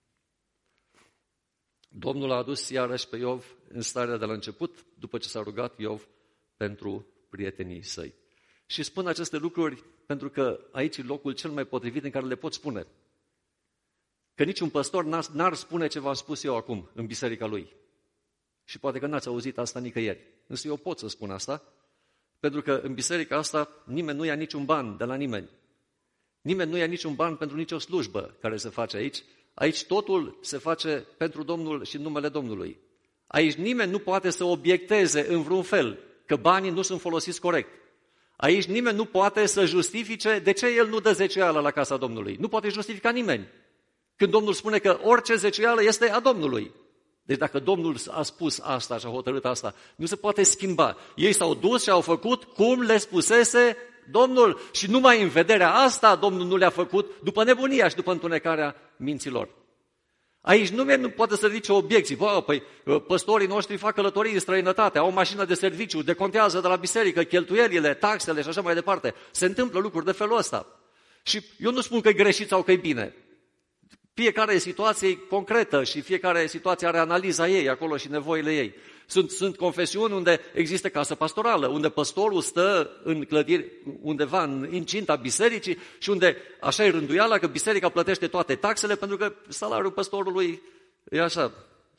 Domnul a adus iarăși pe Iov în starea de la început, după ce s-a rugat Iov pentru prietenii săi. Și spun aceste lucruri pentru că aici e locul cel mai potrivit în care le pot spune. Că niciun păstor n-ar spune ce v-am spus eu acum în biserica lui. Și poate că n-ați auzit asta nicăieri. Însă eu pot să spun asta, pentru că în biserica asta nimeni nu ia niciun ban de la nimeni. Nimeni nu ia niciun ban pentru nicio slujbă care se face aici. Aici totul se face pentru Domnul și în numele Domnului. Aici nimeni nu poate să obiecteze în vreun fel că banii nu sunt folosiți corect. Aici nimeni nu poate să justifice de ce el nu dă zeciuială la casa Domnului. Nu poate justifica nimeni. Când Domnul spune că orice zeciuială este a Domnului. Deci dacă Domnul a spus asta și a hotărât asta, nu se poate schimba. Ei s-au dus și au făcut cum le spusese Domnul. Și numai în vederea asta Domnul nu le-a făcut după nebunia și după întunecarea minților. Aici nimeni nu poate să ridice obiecții. Păi păstorii noștri fac călătorii în străinătate, au o mașină de serviciu, decontează de la biserică cheltuielile, taxele și așa mai departe. Se întâmplă lucruri de felul ăsta. Și eu nu spun că e greșit sau că e bine. Fiecare situație concretă și fiecare situație are analiza ei acolo și nevoile ei. Sunt confesiuni unde există casă pastorală, unde păstorul stă în clădiri undeva în incinta bisericii și unde așa e rânduiala că biserica plătește toate taxele pentru că salariul păstorului e așa,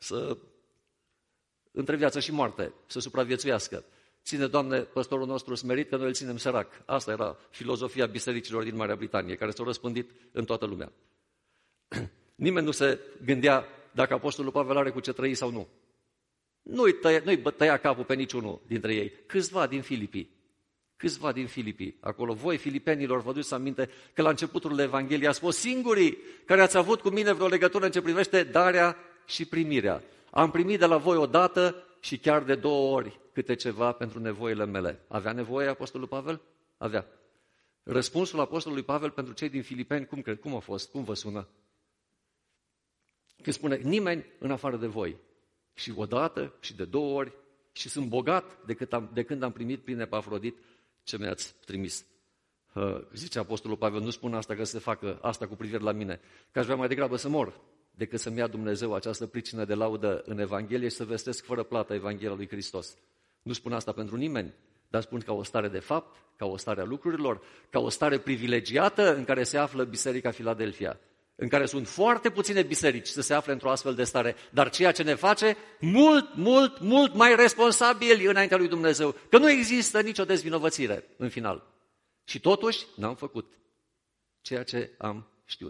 între viață și moarte, să supraviețuiască. Ține, Doamne, păstorul nostru smerit, că noi îl ținem sărac. Asta era filozofia bisericilor din Marea Britanie, care s-a răspândit în toată lumea. Nimeni nu se gândea dacă apostolul Pavel are cu ce trăi sau nu. Nu-i tăia capul pe niciunul dintre ei. Câțiva din Filipii, acolo. Voi, filipenilor, vă duceți aminte că la începutul Evangheliei ați fost singurii care ați avut cu mine vreo legătură în ce privește darea și primirea. Am primit de la voi odată și chiar de 2 ori câte ceva pentru nevoile mele. Avea nevoie apostolul Pavel? Avea. Răspunsul apostolului Pavel pentru cei din Filipeni, cum a fost? Cum vă sună? Când spune, nimeni în afară de voi. Și odată, și de 2 ori, și sunt bogat de când am primit prin Epafrodit ce mi-ați trimis. Zice apostolul Pavel, nu spun asta că să se facă asta cu privire la mine, că aș vrea mai degrabă să mor, decât să-mi ia Dumnezeu această pricină de laudă în Evanghelie și să vestesc fără plată Evanghelia lui Hristos. Nu spun asta pentru nimeni, dar spun ca o stare de fapt, ca o stare a lucrurilor, ca o stare privilegiată în care se află Biserica Filadelfia, în care sunt foarte puține biserici să se afle într-o astfel de stare, dar ceea ce ne face mult mai responsabili înaintea lui Dumnezeu, că nu există nicio dezvinovățire în final. Și totuși n-am făcut ceea ce am știut.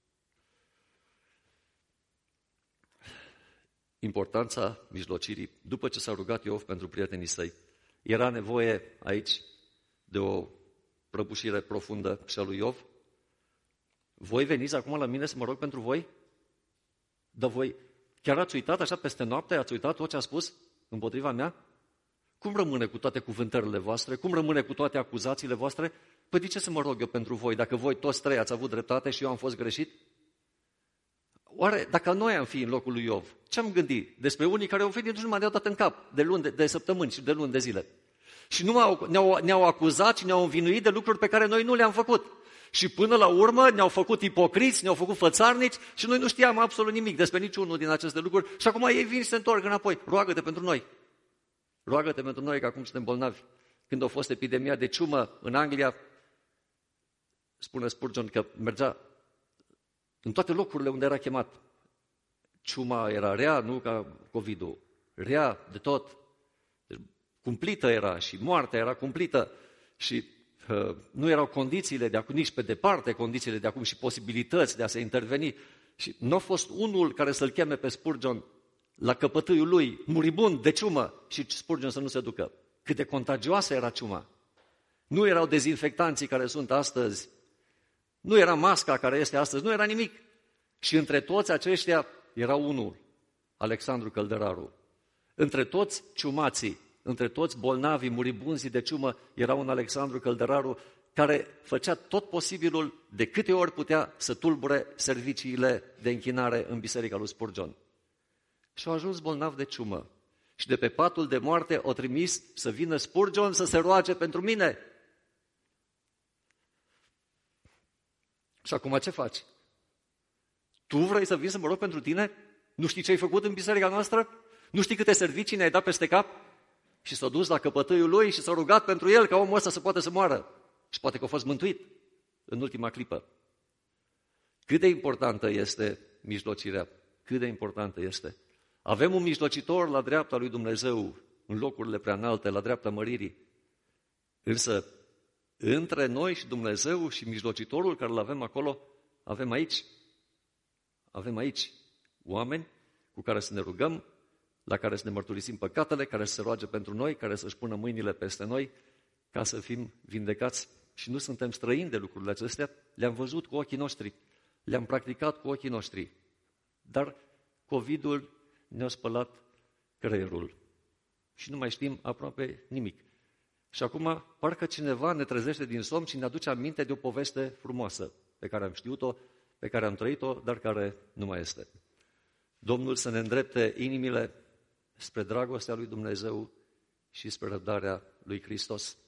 Importanța mijlocirii. După ce s-a rugat Iov pentru prietenii săi, era nevoie aici de o prăbușire profundă și a lui Iov. Voi veniți acum la mine să mă rog pentru voi? Dar voi chiar ați uitat așa peste noapte? Ați uitat tot ce a spus împotriva mea? Cum rămâne cu toate cuvântările voastre? Cum rămâne cu toate acuzațiile voastre? Păi de ce să mă rog eu pentru voi, dacă voi toți 3 ați avut dreptate și eu am fost greșit? Oare dacă noi am fi în locul lui Iov, ce am gândit despre unii care au venit nu mai dat în cap de săptămâni și de luni de zile? Și ne-au acuzat și ne-au învinuit de lucruri pe care noi nu le-am făcut. Și până la urmă ne-au făcut ipocriți, ne-au făcut fățarnici și noi nu știam absolut nimic despre niciunul din aceste lucruri și acum ei vin și se întorc înapoi. Roagă-te pentru noi. Roagă-te pentru noi că acum suntem bolnavi. Când a fost epidemia de ciumă în Anglia, spune Spurgeon că mergea în toate locurile unde era chemat. Ciuma era rea, nu ca COVID-ul. Rea de tot. Cumplită era și moartea era cumplită și nu erau condițiile de acum, nici pe departe condițiile de acum și posibilități de a se interveni. Și nu a fost unul care să-l cheme pe Spurgeon la căpătâiul lui, muribund de ciumă, și Spurgeon să nu se ducă. Cât de contagioasă era ciuma. Nu erau dezinfectanții care sunt astăzi, nu era masca care este astăzi, nu era nimic. Și între toți aceștia era unul, Alexandru Căldăraru. Între toți ciumații, între toți bolnavii, muribunzii de ciumă, era un Alexandru Căldăraru care făcea tot posibilul de câte ori putea să tulbure serviciile de închinare în biserica lui Spurgeon. Și a ajuns bolnav de ciumă. Și de pe patul de moarte o trimis să vină Spurgeon să se roage pentru mine. Și acum ce faci? Tu vrei să vin să mă rog pentru tine? Nu știi ce ai făcut în biserica noastră? Nu știi câte servicii ne-ai dat peste cap? Și s-a dus la căpătâiul lui și s-a rugat pentru el ca omul ăsta să poată să moară. Și poate că a fost mântuit în ultima clipă. Cât de importantă este mijlocirea? Cât de importantă este? Avem un mijlocitor la dreapta lui Dumnezeu, în locurile preanalte, la dreapta măririi. Însă, între noi și Dumnezeu și mijlocitorul care îl avem acolo, avem aici oameni cu care să ne rugăm, la care să ne mărturisim păcatele, care să se roage pentru noi, care să-și pună mâinile peste noi, ca să fim vindecați. Și nu suntem străini de lucrurile acestea, le-am văzut cu ochii noștri, le-am practicat cu ochii noștri. Dar COVID-ul ne-a spălat creierul și nu mai știm aproape nimic. Și acum parcă cineva ne trezește din somn și ne aduce aminte de o poveste frumoasă pe care am știut-o, pe care am trăit-o, dar care nu mai este. Domnul să ne îndrepte inimile spre dragostea lui Dumnezeu și spre răbdarea lui Hristos.